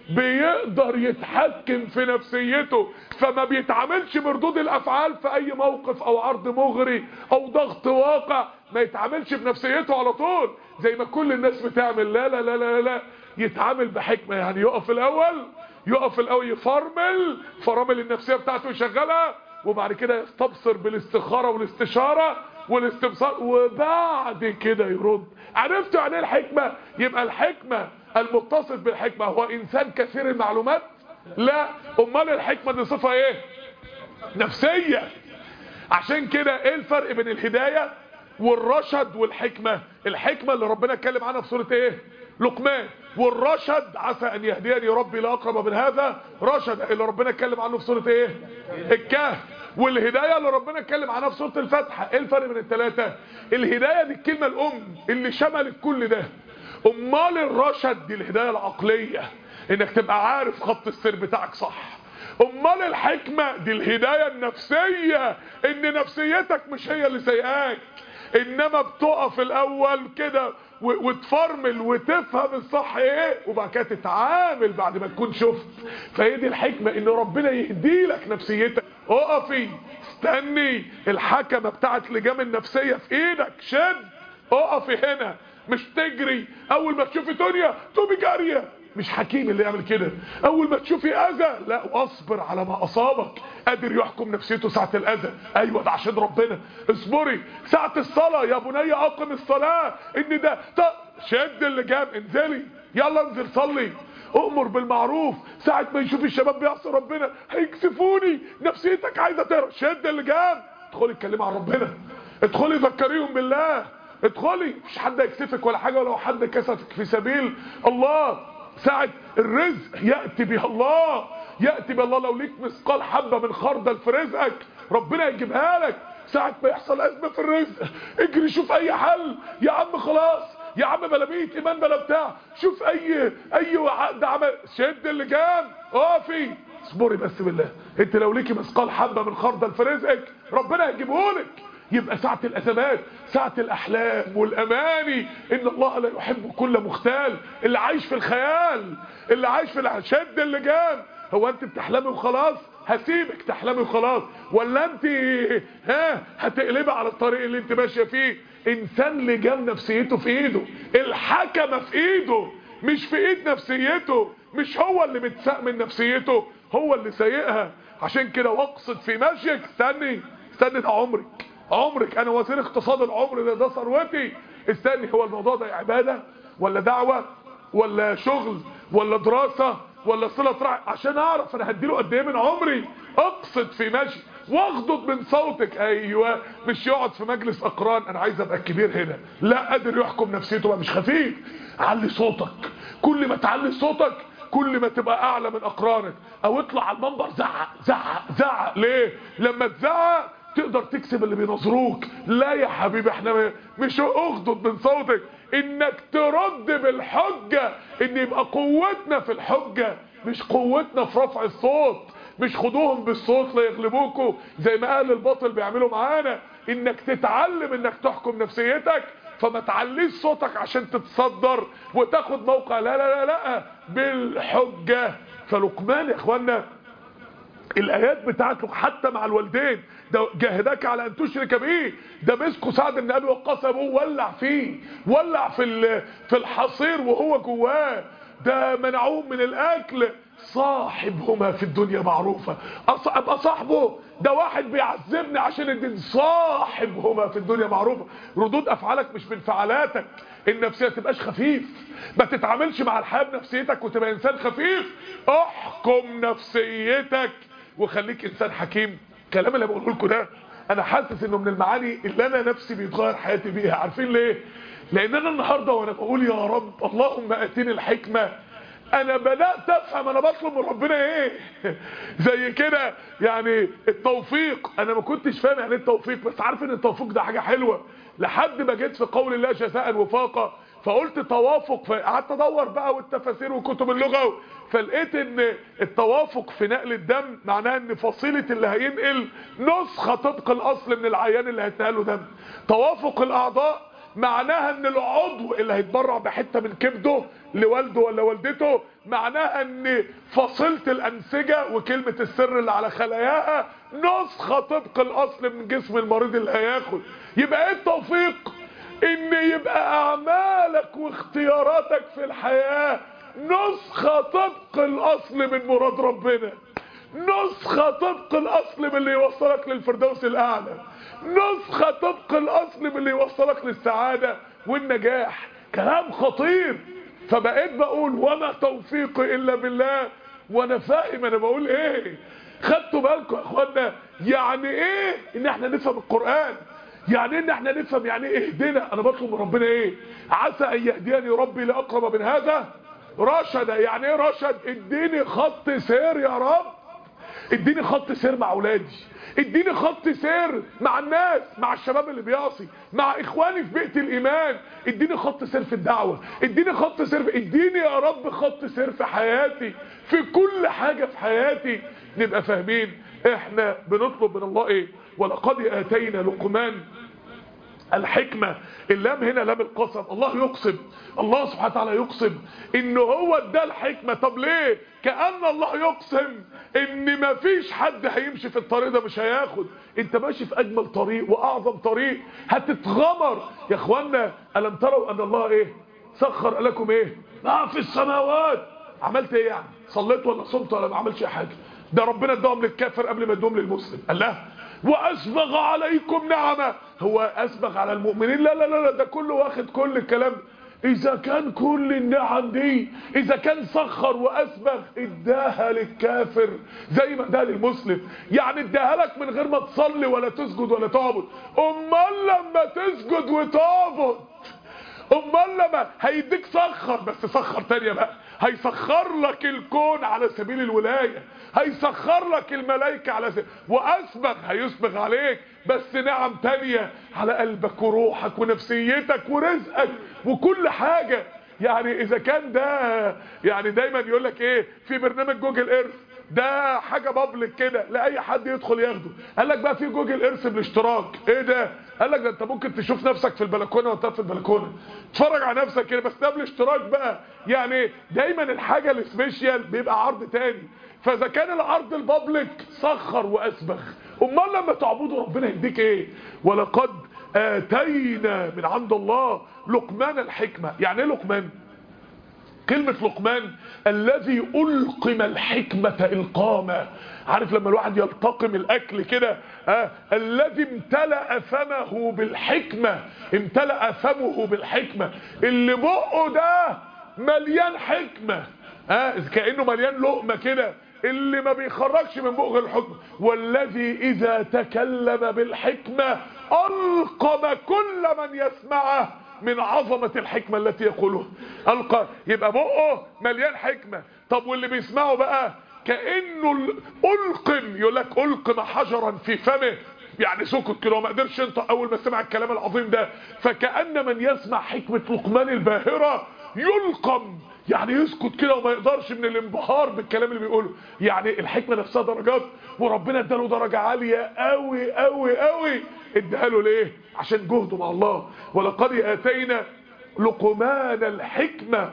[SPEAKER 1] بيقدر يتحكم في نفسيته فما بيتعاملش بردود الافعال في اي موقف او عرض مغري او ضغط واقع. ما يتعاملش بنفسيته على طول زي ما كل الناس بتعمل. لا لا لا لا لا، يتعامل بحكمة. يعني يقف الاول، يقف الاول يفرمل فرامل النفسية بتاعته يشغلها، وبعد كده يستبصر بالاستخارة والاستشارة والاستبصار، وبعد كده يرد. عرفتوا يعني ايه الحكمة؟ يبقى الحكمة المتصف بالحكمة هو انسان كثير المعلومات؟ لا. امال الحكمة دي صفة ايه؟ نفسية. عشان كده ايه الفرق بين الهداية والرشد والحكمة؟ الحكمة اللي ربنا اتكلم عنها في سورة ايه؟ لقمان. والرشد عسى ان يهديني ربي لاقرب من هذا رشد اللي ربنا اتكلم عنه في سورة ايه؟ الكهف. والهداية اللي ربنا اتكلم عنها في سورة الفتح. ايه الفرق بين الثلاثة؟ الهداية دي الكلمة الام اللي شملت كل ده. امال الرشد دي الهداية العقلية، انك تبقى عارف خط السير بتاعك صح. امال الحكمة دي الهداية النفسية، ان نفسيتك مش هي اللي سيئاك، انما بتقف الاول كده وتفرمل وتفهم الصح ايه وبعد كده تتعامل بعد ما تكون شفت. فهي دي الحكمة، ان ربنا يهدي لك نفسيتك. اقفي استني، الحكمة بتاعت لجام النفسية في ايدك، شد اقفي هنا، مش تجري اول ما تشوفي دنيا تقومي جاريه، مش حكيم اللي يعمل كده. اول ما تشوفي اذى لا، واصبر على ما اصابك. قادر يحكم نفسيته ساعه الاذى، ايوه ده عشان ربنا. اصبري ساعه الصلاه، يا بني اقم الصلاه ان ده شد اللجام، انزلي يلا انزل صلي. امر بالمعروف ساعه ما يشوف الشباب بيعصي ربنا هيكسفوني، نفسيتك عايزه تهرب، شد اللجام. ادخلي اتكلمي عن ربنا، ادخلي ذكريهم بالله، ادخلي مش حد يكسفك ولا حاجه، ولو حد كسفك في سبيل الله. ساعه الرزق ياتي بها الله، ياتي بها الله. لو ليك مثقال حبه من خردل في رزقك ربنا يجيبها لك. ساعه ما يحصل ازمه في الرزق اجري شوف اي حل يا عم، خلاص يا عم بلا بيت ايمان بلا بتاع، شوف اي اي عقد عمل، شد اللجام اقفي اصبري بس بالله. انت لو ليكي مثقال حبه من خردل في رزقك ربنا هيجيبهولك. يبقى ساعة الأزمات، ساعة الأحلام والأماني، إن الله لا يحب كل مختال. اللي عايش في الخيال، اللي عايش في الخيال، شد اللجام. هو أنت بتحلمي وخلاص؟ هسيبك تحلمي وخلاص، ولا أنت ها هتقلبي على الطريق اللي أنت ماشية فيه؟ إنسان لجام نفسيته في إيده، الحكمة في إيده مش في إيد نفسيته، مش هو اللي متساق من نفسيته، هو اللي سايقها. عشان كده واقصد في مشيك، استني استني ده عمرك، عمرك. انا وزير اقتصاد العمر ده ده ثروتي. استني، هو الموضوع ده عبادة ولا دعوة ولا شغل ولا دراسة ولا صلة رحم عشان اعرف انا هديله قد ايه من عمري؟ اقصد في ماشي واغضض من صوتك. ايوه مش يقعد في مجلس اقران انا عايز ابقى الكبير هنا، لا، قادر يحكم نفسيته بقى، مش خفيف. علي صوتك، كل ما تعلي صوتك كل ما تبقى اعلى من اقرانك. او اطلع على المنبر زعق زعق زعق. ليه؟ لما تزعق تقدر تكسب اللي بينظروك. لا يا حبيبي، احنا مش اغضض من صوتك، انك ترد بالحجة، ان يبقى قوتنا في الحجة مش قوتنا في رفع الصوت. مش خدوهم بالصوت لا يغلبوكوا زي ما اهل الباطل بيعملوا معانا. انك تتعلم انك تحكم نفسيتك، فما تعليش صوتك عشان تتصدر وتاخد موقع، لا لا لا لا، بالحجة. فلقمان يا اخوانا الايات بتاعته حتى مع الوالدين، ده جاهداك على ان تشرك به، ده مسكوا سعد بن ابي وقاص ابوه ولع فيه، ولع في في الحصير وهو جواه، ده منعوهم من الاكل. صاحبهما في الدنيا معروفه، ابقى صاحبه ده واحد بيعذبني عشان الدين، صاحبهما في الدنيا معروفه. ردود افعالك مش من فعالاتك النفسيه، تبقاش خفيف، ما تتعاملش مع الحياه بنفسيتك وتبقى انسان خفيف. احكم نفسيتك وخليك انسان حكيم. الكلام اللي بقوله لكم ده انا حاسس انه من المعاني اللي انا نفسي بيتغير حياتي بيها. عارفين ليه؟ لان انا النهارده وانا بقول يا رب اللهم اتيني الحكمه، انا بدات افهم انا بطلب من ربنا ايه. زي كده يعني التوفيق، انا ما كنتش فاهم يعني ايه التوفيق، بس عارف ان التوفيق ده حاجه حلوه لحد ما جيت في قول الله جزاء وفاقا، فقلت توافق، فقعدت ادور بقى والتفاسير وكتب اللغه، فلقيت ان التوافق في نقل الدم معناها ان فصيله اللي هينقل نسخه طبق الاصل من العيان اللي هيتنقله دم. توافق الاعضاء معناها ان العضو اللي هيتبرع بحته من كبده لوالده ولا والدته معناها ان فصيله الانسجه وكلمه السر اللي على خلاياها نسخه طبق الاصل من جسم المريض اللي هياخد. يبقى ايه التوفيق؟ ان يبقى اعمالك واختياراتك في الحياه نسخه طبق الاصل من مراد ربنا، نسخه طبق الاصل من اللي يوصلك للفردوس الاعلى، نسخة طبق الاصل من اللي يوصلك للسعادة والنجاح. كلام خطير. فبقيت بقول وما توفيقي الا بالله، وانا فاهم انا بقول ايه. خدتوا بالكم يا اخوانا يعني ايه ان احنا نفهم القرآن؟ يعني ان احنا نفهم يعني ايه اهدنا. انا بطلب من ربنا ايه؟ عسى ان يهديني ربي لاقرب من هذا رشد. يعني ايه رشد؟ اديني خط سير يا رب، اديني خط سير مع اولادي، اديني خط سير مع الناس، مع الشباب اللي بيعصي، مع اخواني في بيئة الايمان، اديني خط سير في الدعوة، اديني خط سير في... اديني يا رب خط سير في حياتي، في كل حاجة في حياتي. نبقى فاهمين احنا بنطلب من الله ايه. ولقد اتينا لقمان الحكمة. اللام هنا لام القسم، الله يقسم، الله سبحانه وتعالى يقسم ان هو ده الحكمة. طب ليه؟ كأن الله يقسم ان مفيش حد هيمشي في الطريق ده مش هياخد. انت ماشي في اجمل طريق واعظم طريق، هتتغمر يا اخوانا. الم تروا ان الله ايه؟ سخر لكم ايه؟ ما في السماوات. عملت ايه يعني؟ صليت ولا صمت ولا ما عملش اي حاجة؟ ده ربنا اداهم للكافر قبل ما اداهم للمسلم. الله واسبغ عليكم نعمه. هو اسبغ على المؤمنين؟ لا لا لا، ده كله واخد كل الكلام. اذا كان كل النعم دي، اذا كان سخر واسبغ اداها للكافر زي ما اداها للمسلم، يعني اداها لك من غير ما تصلي ولا تسجد ولا تعبد. امال لما تسجد وتعبد، امال لما هيديك سخر، بس سخر تانية بقى، هيسخر لك الكون على سبيل الولاية، هيسخر لك الملائكة على سبيل، واسبغ هيسبغ عليك بس نعم تانية على قلبك وروحك ونفسيتك ورزقك وكل حاجة. يعني اذا كان ده، يعني دايما يقولك ايه في برنامج جوجل ايرث، ده حاجة بابليك كده لاي حد يدخل ياخده. قال لك بقى في جوجل ايرث بالاشتراك. ايه ده؟ قال لك ده انت ممكن تشوف نفسك في البلكونه وانت في البلكونه، تتفرج على نفسك كده، بس ده بالاشتراك بقى. يعني دايما الحاجه السبيشال بيبقى عرض تاني. فاذا كان العرض البابليك سخر واسبغ، امال لما تعبدوا ربنا يديك ايه؟ ولقد اتينا من عند الله لقمان الحكمه. يعني ايه لقمان؟ كلمة لقمان الذي ألقم الحكمة إلقاما. عارف لما الواحد يلتقم الأكل كده، آه الذي امتلأ فمه بالحكمة، امتلأ فمه بالحكمة، اللي بقه ده مليان حكمة، آه كأنه مليان لقمة كده، اللي ما بيخرجش من بقه الحكمة. والذي إذا تكلم بالحكمة ألقم كل من يسمعه من عظمة الحكمة التي يقولها. ألقى، يبقى بقه مليان حكمة. طب واللي بيسمعه بقى كأنه ألقم، يقول لك ألقم حجرا في فمه، يعني سكت كده وما قدرش ينطق أول ما سمع الكلام العظيم ده. فكأن من يسمع حكمة لقمان الباهرة يلقم، يعني يسكت كده وما يقدرش من الانبهار بالكلام اللي بيقوله. يعني الحكمة نفسها درجات، وربنا اداله درجة عالية قوي قوي قوي. اداها له ليه؟ عشان جهده مع الله. ولقد اتينا لقمان الحكمة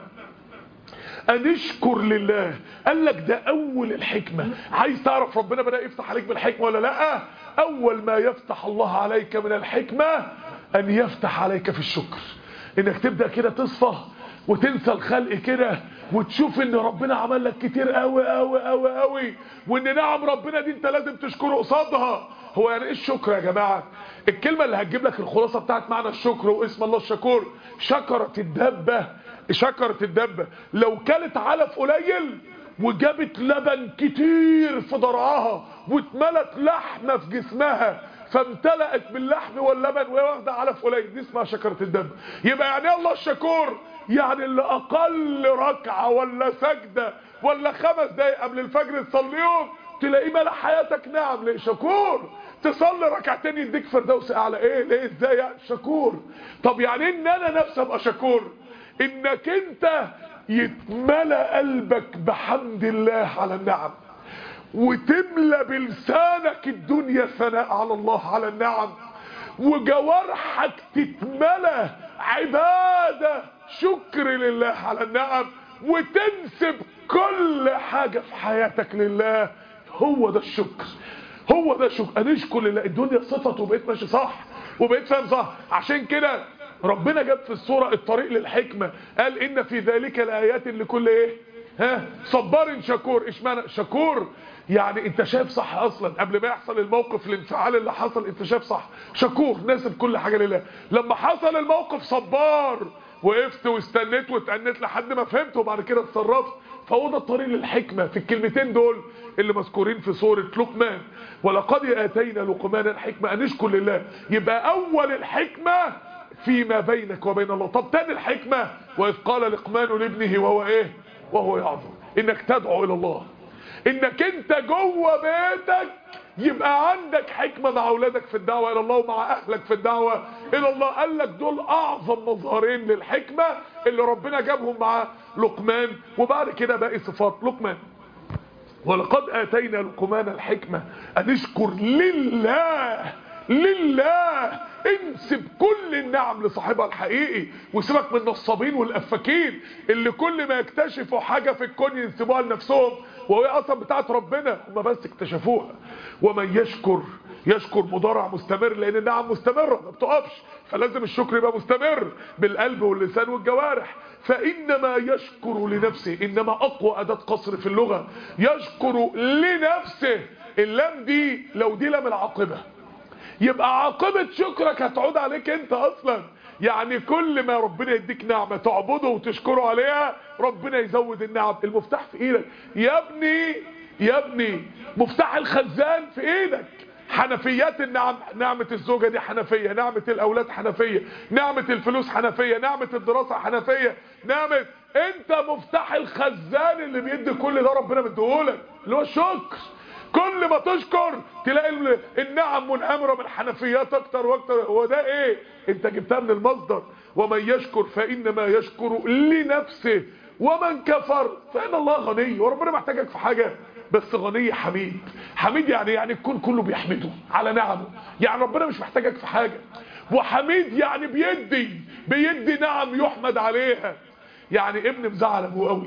[SPEAKER 1] ان اشكر لله. قال لك ده اول الحكمة. عايز تعرف ربنا بدأ يفتح عليك بالحكمة ولا لا؟ اول ما يفتح الله عليك من الحكمة ان يفتح عليك في الشكر، انك تبدأ كده تصفى وتنسى الخلق كده، وتشوف ان ربنا عمل لك كتير قوي قوي قوي قوي، وان نعم ربنا دي انت لازم تشكره قصادها. هو يعني ايه الشكر يا جماعه؟ الكلمه اللي هتجيب لك الخلاصه بتاعت معنى الشكر واسم الله الشكور. شكرت الدبه، شكرت الدبه لو كلت علف قليل وجابت لبن كتير في ضرعها واتملت لحمه في جسمها، فامتلأت باللحم واللبن وهي واخده علف قليل، دي اسمها شكرة الدب. يبقى يعني ايه الله الشكور؟ يعني اللي اقل ركعه ولا سجده ولا خمس دقايق قبل الفجر تصليهم تلاقيه ملا حياتك نعم. ليه؟ شكور. تصلي ركعتين يديك فردوس اعلى. ايه ليه؟ ازاي يعني؟ شكور. طب يعني ان انا نفسي ابقى شكور؟ انك انت يتملأ قلبك بحمد الله على النعم، وتملى بلسانك الدنيا ثناء على الله على النعم، وجوارحك تتملى عبادة شكر لله على النعم، وتنسب كل حاجة في حياتك لله. هو ده الشكر، هو ده الشكر. أن اشكر لله. الدنيا صفت وبقيت ماشي صح وبقيت فاهم صح. عشان كده ربنا جاب في السورة الطريق للحكمة، قال إن في ذلك الآيات لكل ايه؟ ها صبار شكور. ايش معنى شكور؟ يعني انت شايف صح اصلا قبل ما يحصل الموقف، الانفعال اللي حصل انت شايف صح، شكور ناسب كل حاجة لله. لما حصل الموقف صبار، وقفت واستنيت واتأنيت لحد ما فهمت وبعد كده اتصرفت. فهو ده الطريق للحكمة في الكلمتين دول اللي مذكورين في سورة لقمان. ولقد اتينا لقمان الحكمة ان اشكر لله. يبقى اول الحكمة فيما بينك وبين الله. طب تاني الحكمة، واذ قال لقمان لابنه وهو ايه؟ وهو يعظم، انك تدعو الى الله، انك انت جوه بيتك يبقى عندك حكمة مع اولادك في الدعوة الى الله ومع اهلك في الدعوة الى الله. قال لك دول اعظم مظهرين للحكمة اللي ربنا جابهم مع لقمان، وبعد كده باقي صفات لقمان. ولقد اتينا لقمان الحكمة ان اشكر لله. لله. انسب كل النعم لصاحبها الحقيقي، وسيبك من النصابين والافاكين اللي كل ما يكتشفوا حاجة في الكون ينسبوها لنفسهم وهي اصلا بتاعت ربنا، هم بس اكتشفوها. ومن يشكر يشكر مضارع مستمر، لان النعم مستمرة ما بتقفش، فلازم الشكر يبقى مستمر بالقلب واللسان والجوارح. فانما يشكر لنفسه، انما اقوى اداة قصر في اللغة، يشكر لنفسه. اللام دي لو دي لام العاقبة، يبقى عاقبة شكرك هتعود عليك انت اصلا. يعني كل ما ربنا يديك نعمة تعبده وتشكره عليها، ربنا يزود النعم. المفتاح في ايدك يا ابني، يا ابني مفتاح الخزان في ايدك. حنفيات النعم، نعمة الزوجة دي حنفية، نعمة الاولاد حنفية، نعمة الفلوس حنفية، نعمة الدراسة حنفية، نعمة. انت مفتاح الخزان اللي بيدي كل ده ربنا مديهولك، اللي هو الشكر. كل ما تشكر تلاقي النعم منهمرة من حنفيات اكتر واكتر. هو ده ايه؟ انت جبتها من المصدر. ومن يشكر فانما يشكر لنفسه ومن كفر فان الله غني. وربنا محتاجك في حاجة، بس غني حميد. حميد يعني يعني الكون كله بيحمده على نعمه، يعني ربنا مش محتاجك في حاجة. وحميد يعني بيدي بيدي نعم يحمد عليها. يعني ابن مزعل ابوه قوي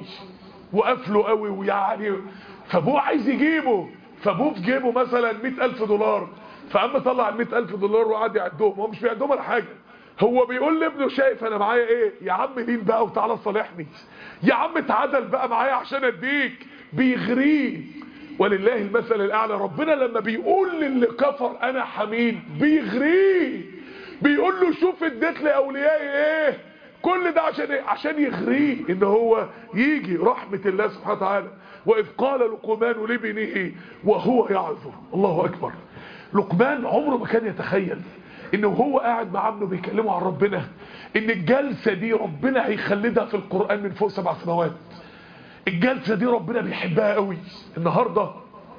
[SPEAKER 1] وقفله قوي، ويعني فابوه عايز يجيبه، فابوه في جيبه مثلا مئة ألف دولار، فقام طلع ال مئة ألف دولار وقعد يعدهم. هو مش بيعدهم على حاجة، هو بيقول لابنه شايف انا معايا ايه؟ يا عم لين بقى وتعالى صالحني، يا عم اتعدل بقى معايا عشان اديك. بيغريه. ولله المثل الاعلى. ربنا لما بيقول للي كفر انا حميد بيغريه، بيقول له شوف اديت لاوليائي ايه. كل ده عشان ايه؟ عشان يغريه ان هو يجي رحمة الله سبحانه وتعالى. واذ قال لقمان لابنه وهو يعظه. الله اكبر. لقمان عمره ما كان يتخيل انه هو قاعد مع ابنه بيكلمه عن ربنا، ان الجلسة دي ربنا هيخلدها في القرآن من فوق سبع سنوات. الجلسة دي ربنا بيحبها قوي. النهاردة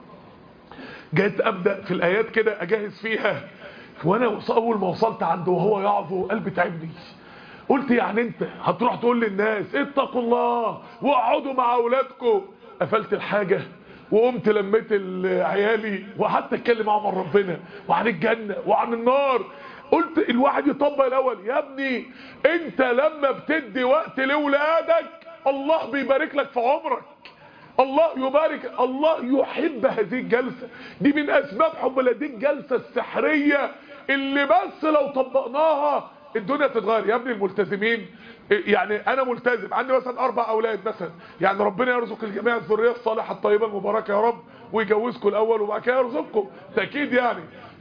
[SPEAKER 1] جيت ابدأ في الايات كده اجهز فيها، وانا اول ما وصلت عنده وهو يعظه قلبي تعبني. قلت يعني انت هتروح تقول للناس اتقوا الله واقعدوا مع اولادكم؟ قفلت الحاجة وقمت لميت عيالي وقعدت اتكلم معاهم عن ربنا وعن الجنة وعن النار. قلت الواحد يطبق الاول. يا ابني انت لما بتدي وقت لاولادك الله بيبارك لك في عمرك، الله يبارك. الله يحب هذه الجلسة دي، من اسباب حب الله. دي الجلسة السحرية اللي بس لو طبقناها الدنيا تتغير. يا ابني الملتزمين، يعني انا ملتزم عندي مثلا اربع اولاد مثلا، يعني ربنا يرزق الجميع الذريه الصالحه الطيبه المباركه يا رب، ويجوزكم الاول وبعد كده يرزقكم تاكيد يعني.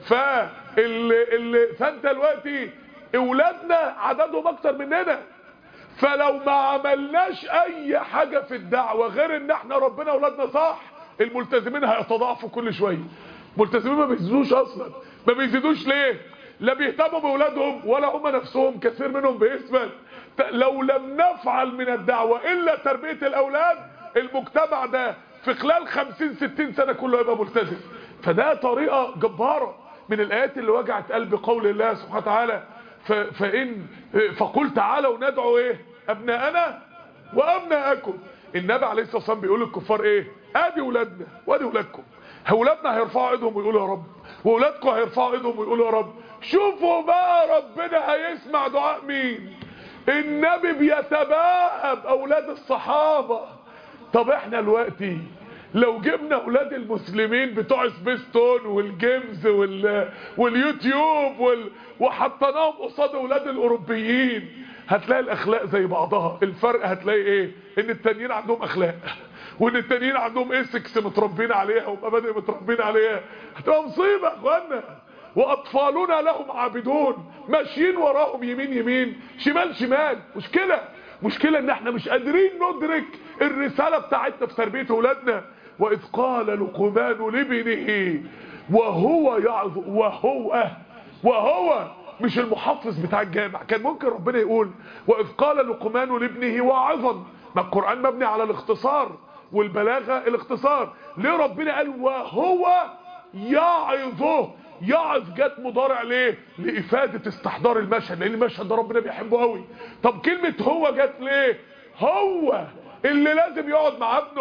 [SPEAKER 1] فال فانت دلوقتي اولادنا عددهم اكتر مننا، فلو ما عملناش اي حاجه في الدعوه غير ان احنا ربنا اولادنا صح، الملتزمين هيتضاعفوا كل شويه. الملتزمين ما بيزيدوش اصلا. ما بيزيدوش ليه؟ لا بيهتموا باولادهم ولا هم نفسهم، كثير منهم بيثبت. لو لم نفعل من الدعوة الا تربية الاولاد، المجتمع ده في خلال خمسين ستين سنة كله يبقى ملتزم. فده طريقة جبارة من الايات اللي وجعت قلب قول الله سبحانه وتعالى فإن فقل تعالوا ندعو ايه ابناءنا وابناءكم. النبي عليه الصلاة والسلام بيقول للكفار ايه؟ ادي اولادنا وادي اولادكم. اولادنا هيرفعوا ايدهم ويقولوا يا رب، واولادكم هيرفعوا ايدهم ويقولوا يا رب. شوفوا بقى ربنا هيسمع دعاء مين؟ النبي بيتباهى باولاد الصحابة. طب احنا دلوقتي لو جبنا اولاد المسلمين بتوع سبيستون والجيمز وال... واليوتيوب وال... وحطيناهم قصاد اولاد الاوروبيين، هتلاقي الاخلاق زي بعضها. الفرق هتلاقي ايه؟ ان التانيين عندهم اخلاق، وان التانيين عندهم اسكس متربين عليها ومبادئ متربين عليها. هتبقى مصيبه يا اخوانا. واطفالنا لهم عابدون، ماشيين وراهم يمين يمين شمال شمال. مشكله مشكله ان احنا مش قادرين ندرك الرساله بتاعتنا في تربيه اولادنا. واذ قال لقمان لابنه وهو يعظ. وهو وهو مش المحفظ بتاع الجامع. كان ممكن ربنا يقول واذ قال لقمان لابنه واعظا. ما القرآن مبني على الاختصار والبلاغة الاختصار. ليه ربنا قال وهو يعظه؟ يعظ جت مضارع ليه؟ لإفادة استحضار المشهد، لأن المشهد ده ربنا بيحبه قوي. طب كلمة هو جت ليه؟ هو اللي لازم يقعد مع ابنه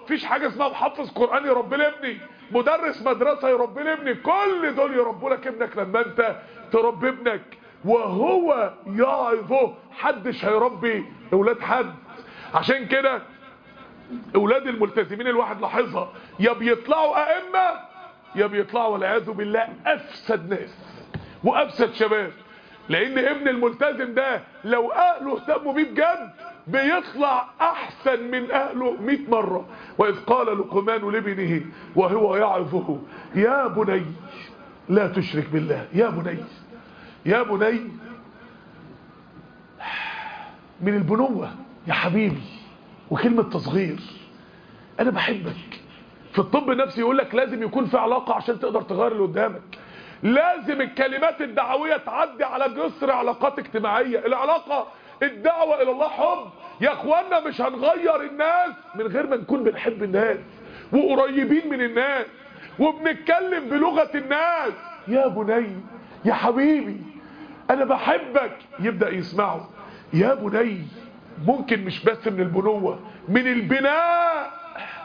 [SPEAKER 1] مفيش حاجه اسمها محفظ قران يربي لي ابني، مدرس مدرسه يربي لي ابني، كل دول يربوا لك ابنك لما انت تربي ابنك وهو يعظه. حدش هيربي اولاد حد. عشان كده اولاد الملتزمين الواحد لاحظها، يا بيطلعوا ائمه يا بيطلعوا والعياذ بالله افسد ناس وافسد شباب. لان ابن الملتزم ده لو اهله اهتموا بيه بجد بيطلع احسن من اهله مئة مرة. واذ قال لقمان لابنه وهو يعظه يا بني لا تشرك بالله. يا بني يا بني من البنوة يا حبيبي، وكلمة تصغير. انا بحبك. في الطب النفسي يقول لك لازم يكون في علاقة عشان تقدر تغير اللي قدامك. لازم الكلمات الدعوية تعدي على جسر علاقات اجتماعية. العلاقة الدعوة الى الله حب يا اخوانا. مش هنغير الناس من غير ما نكون بنحب الناس وقريبين من الناس وبنتكلم بلغة الناس. يا بني يا حبيبي انا بحبك. يبدأ يسمعه. يا بني ممكن مش بس من البنوة، من البناء.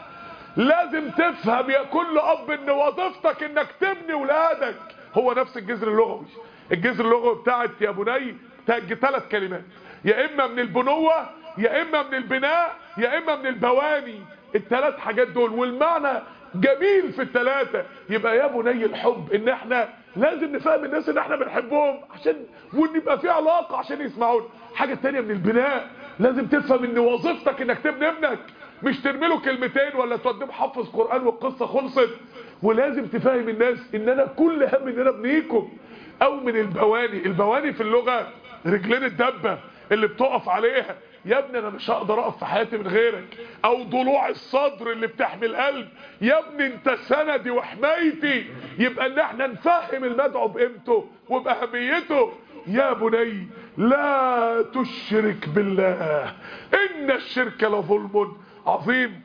[SPEAKER 1] لازم تفهم يا كل اب ان وظيفتك انك تبني ولادك. هو نفس الجذر اللغوي. الجذر اللغوي بتاعت يا بني ثلاث كلمات، يا اما من البنوة يا اما من البناء يا اما من البواني. الثلاث حاجات دول والمعنى جميل في الثلاثة. يبقى يا بني الحب ان احنا لازم نفهم الناس ان احنا بنحبهم عشان ونبقى في علاقة عشان يسمعونا. حاجة تانية من البناء، لازم تفهم ان وظيفتك انك تبني ابنك، مش ترمي له كلمتين ولا توديه محفظ قرآن والقصة خلصت. ولازم تفهم الناس ان انا كل هم ان انا ابنيكم. او من البواني. البواني في اللغة رجلين الدبة اللي بتقف عليها. يا ابني انا مش هقدر اقف في حياتي من غيرك. او ضلوع الصدر اللي بتحمي القلب. يا ابني انت سندي وحمايتي. يبقى ان احنا نفهم المدعو بقيمته وبأهميته. يا بني لا تشرك بالله ان الشرك لظلم عظيم.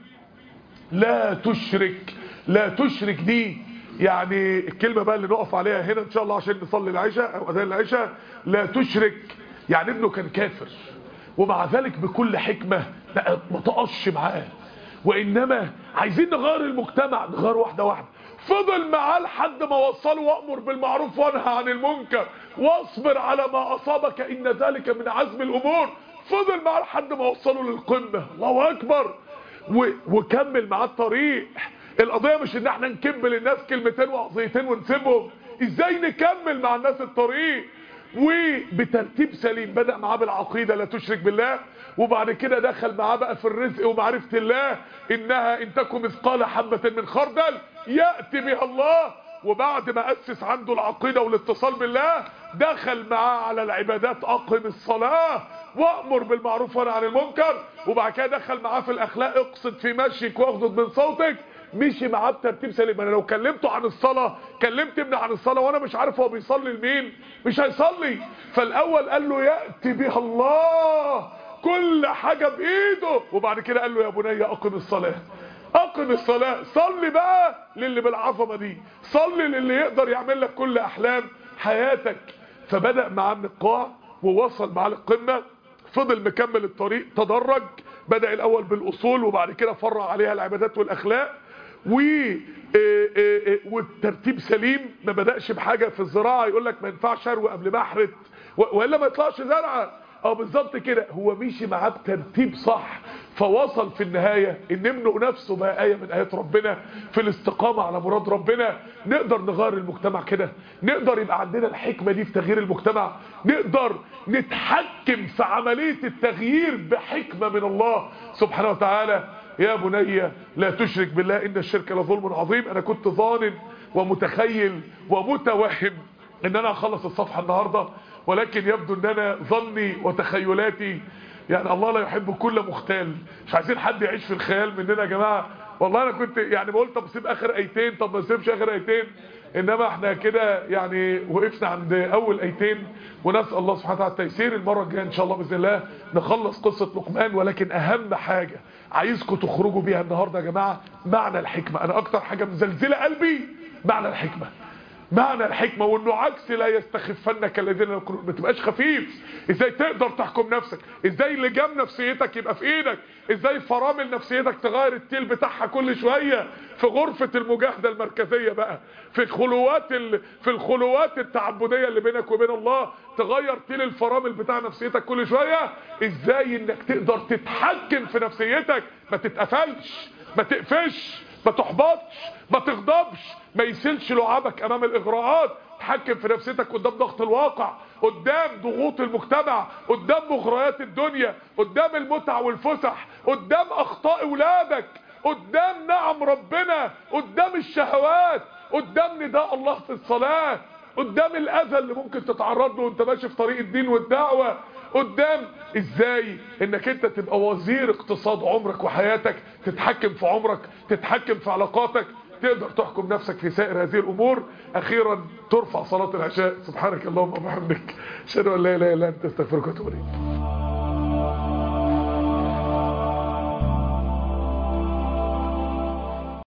[SPEAKER 1] لا تشرك. لا تشرك دي يعني الكلمة بقى اللي نقف عليها هنا ان شاء الله عشان نصلي العشاء او اذان العشاء. لا تشرك يعني ابنه كان كافر ومع ذلك بكل حكمة ما تقصش معاه، وانما عايزين نغير المجتمع. نغير واحدة واحدة. فضل معاه لحد ما وصله وامر بالمعروف وانهى عن المنكر واصبر على ما اصابك ان ذلك من عزم الامور. فضل معاه لحد ما وصله للقمة. الله اكبر. وكمل معاه الطريق. القضية مش ان احنا نكب للناس كلمتين وعظيتين ونسيبهم. ازاي نكمل مع الناس الطريق وبترتيب سليم. بدأ معاه بالعقيدة لا تشرك بالله، وبعد كده دخل معاه بقى في الرزق ومعرفة الله انها ان تكن مثقال حبة من خردل يأتي بها الله. وبعد ما أسس عنده العقيدة والاتصال بالله دخل معاه على العبادات. أقم الصلاة وأمر بالمعروف وانهى عن المنكر. وبعد كده دخل معاه في الأخلاق. اقصد في مشيك واغضض من صوتك. مشي معاه بترتيب سليم. انا لو كلمته عن الصلاة كلمت ابني عن الصلاة وانا مش عارف هو بيصلي لمين مش هيصلي. فالاول قال له يأتي بها الله كل حاجة بايده. وبعد كده قال له يا بني اقم الصلاة. اقم الصلاة. صلي بقى للي بالعظمة دي. صلي للي يقدر يعمل لك كل احلام حياتك. فبدأ معاه من القاع ووصل معاه للقمة. فضل مكمل الطريق تدرج. بدأ الاول بالاصول وبعد كده فرع عليها العبادات والاخلاق و والترتيب سليم. ما بدأش بحاجة في الزراعة يقول لك ما ينفعش اروي قبل ما احرث والا ما يطلعش زرعه. اه بالظبط كده. هو مشي معاه بترتيب صح. فوصل في النهاية ان ابنه نفسه بقى آية من آيات ربنا في الاستقامة على مراد ربنا. نقدر نغير المجتمع كده. نقدر يبقى عندنا الحكمة دي في تغيير المجتمع. نقدر نتحكم في عملية التغيير بحكمة من الله سبحانه وتعالى. يا بني لا تشرك بالله ان الشرك لظلم عظيم. انا كنت ظانن ومتخيل ومتوهم ان انا اخلص الصفحة النهاردة، ولكن يبدو ان انا ظني وتخيلاتي يعني الله لا يحب كل مختال. مش عايزين حد يعيش في الخيال مننا يا جماعة. والله انا كنت يعني بقول طب سيب اخر ايتين، طب ما سيبش اخر ايتين، انما احنا كده يعني وقفنا عند اول ايتين. ونسأل الله سبحانه وتعالى التيسير. المرة الجاية ان شاء الله باذن الله نخلص قصة لقمان. ولكن اهم حاجة عايزكم تخرجوا بيها النهاردة يا جماعة معنى الحكمة. انا اكتر حاجة مزلزلة قلبي معنى الحكمة. معنى الحكمة، وانه عكس لا يستخفنك الذين يقولون. ما تبقاش خفيف. ازاي تقدر تحكم نفسك؟ ازاي لجام نفسيتك يبقى في ايدك؟ ازاي فرامل نفسيتك تغير التيل بتاعها كل شوية في غرفة المجاهدة المركزية بقى، في الخلوات ال... في الخلوات التعبدية اللي بينك وبين الله، تغير تيل الفرامل بتاع نفسيتك كل شوية. ازاي انك تقدر تتحكم في نفسيتك، ما تتقفلش، ما تقفش، ما تحبطش، ما تغضبش، ما يسيلش لعابك امام الاغراءات. تحكم في نفسيتك قدام ضغط الواقع، قدام ضغوط المجتمع، قدام مغريات الدنيا، قدام المتع والفسح، قدام اخطاء اولادك، قدام نعم ربنا، قدام الشهوات، قدام نداء الله في الصلاة، قدام الاذى اللي ممكن تتعرض له وانت ماشي في طريق الدين والدعوة، قدام ازاي انك انت تبقى وزير اقتصاد عمرك وحياتك، تتحكم في عمرك، تتحكم في علاقاتك، تقدر تحكم نفسك في سائر هذه الامور. اخيرا ترفع صلاة العشاء. سبحانك اللهم وبحمدك، اشهد ان لا اله الا انت، استغفرك واتوب اليك.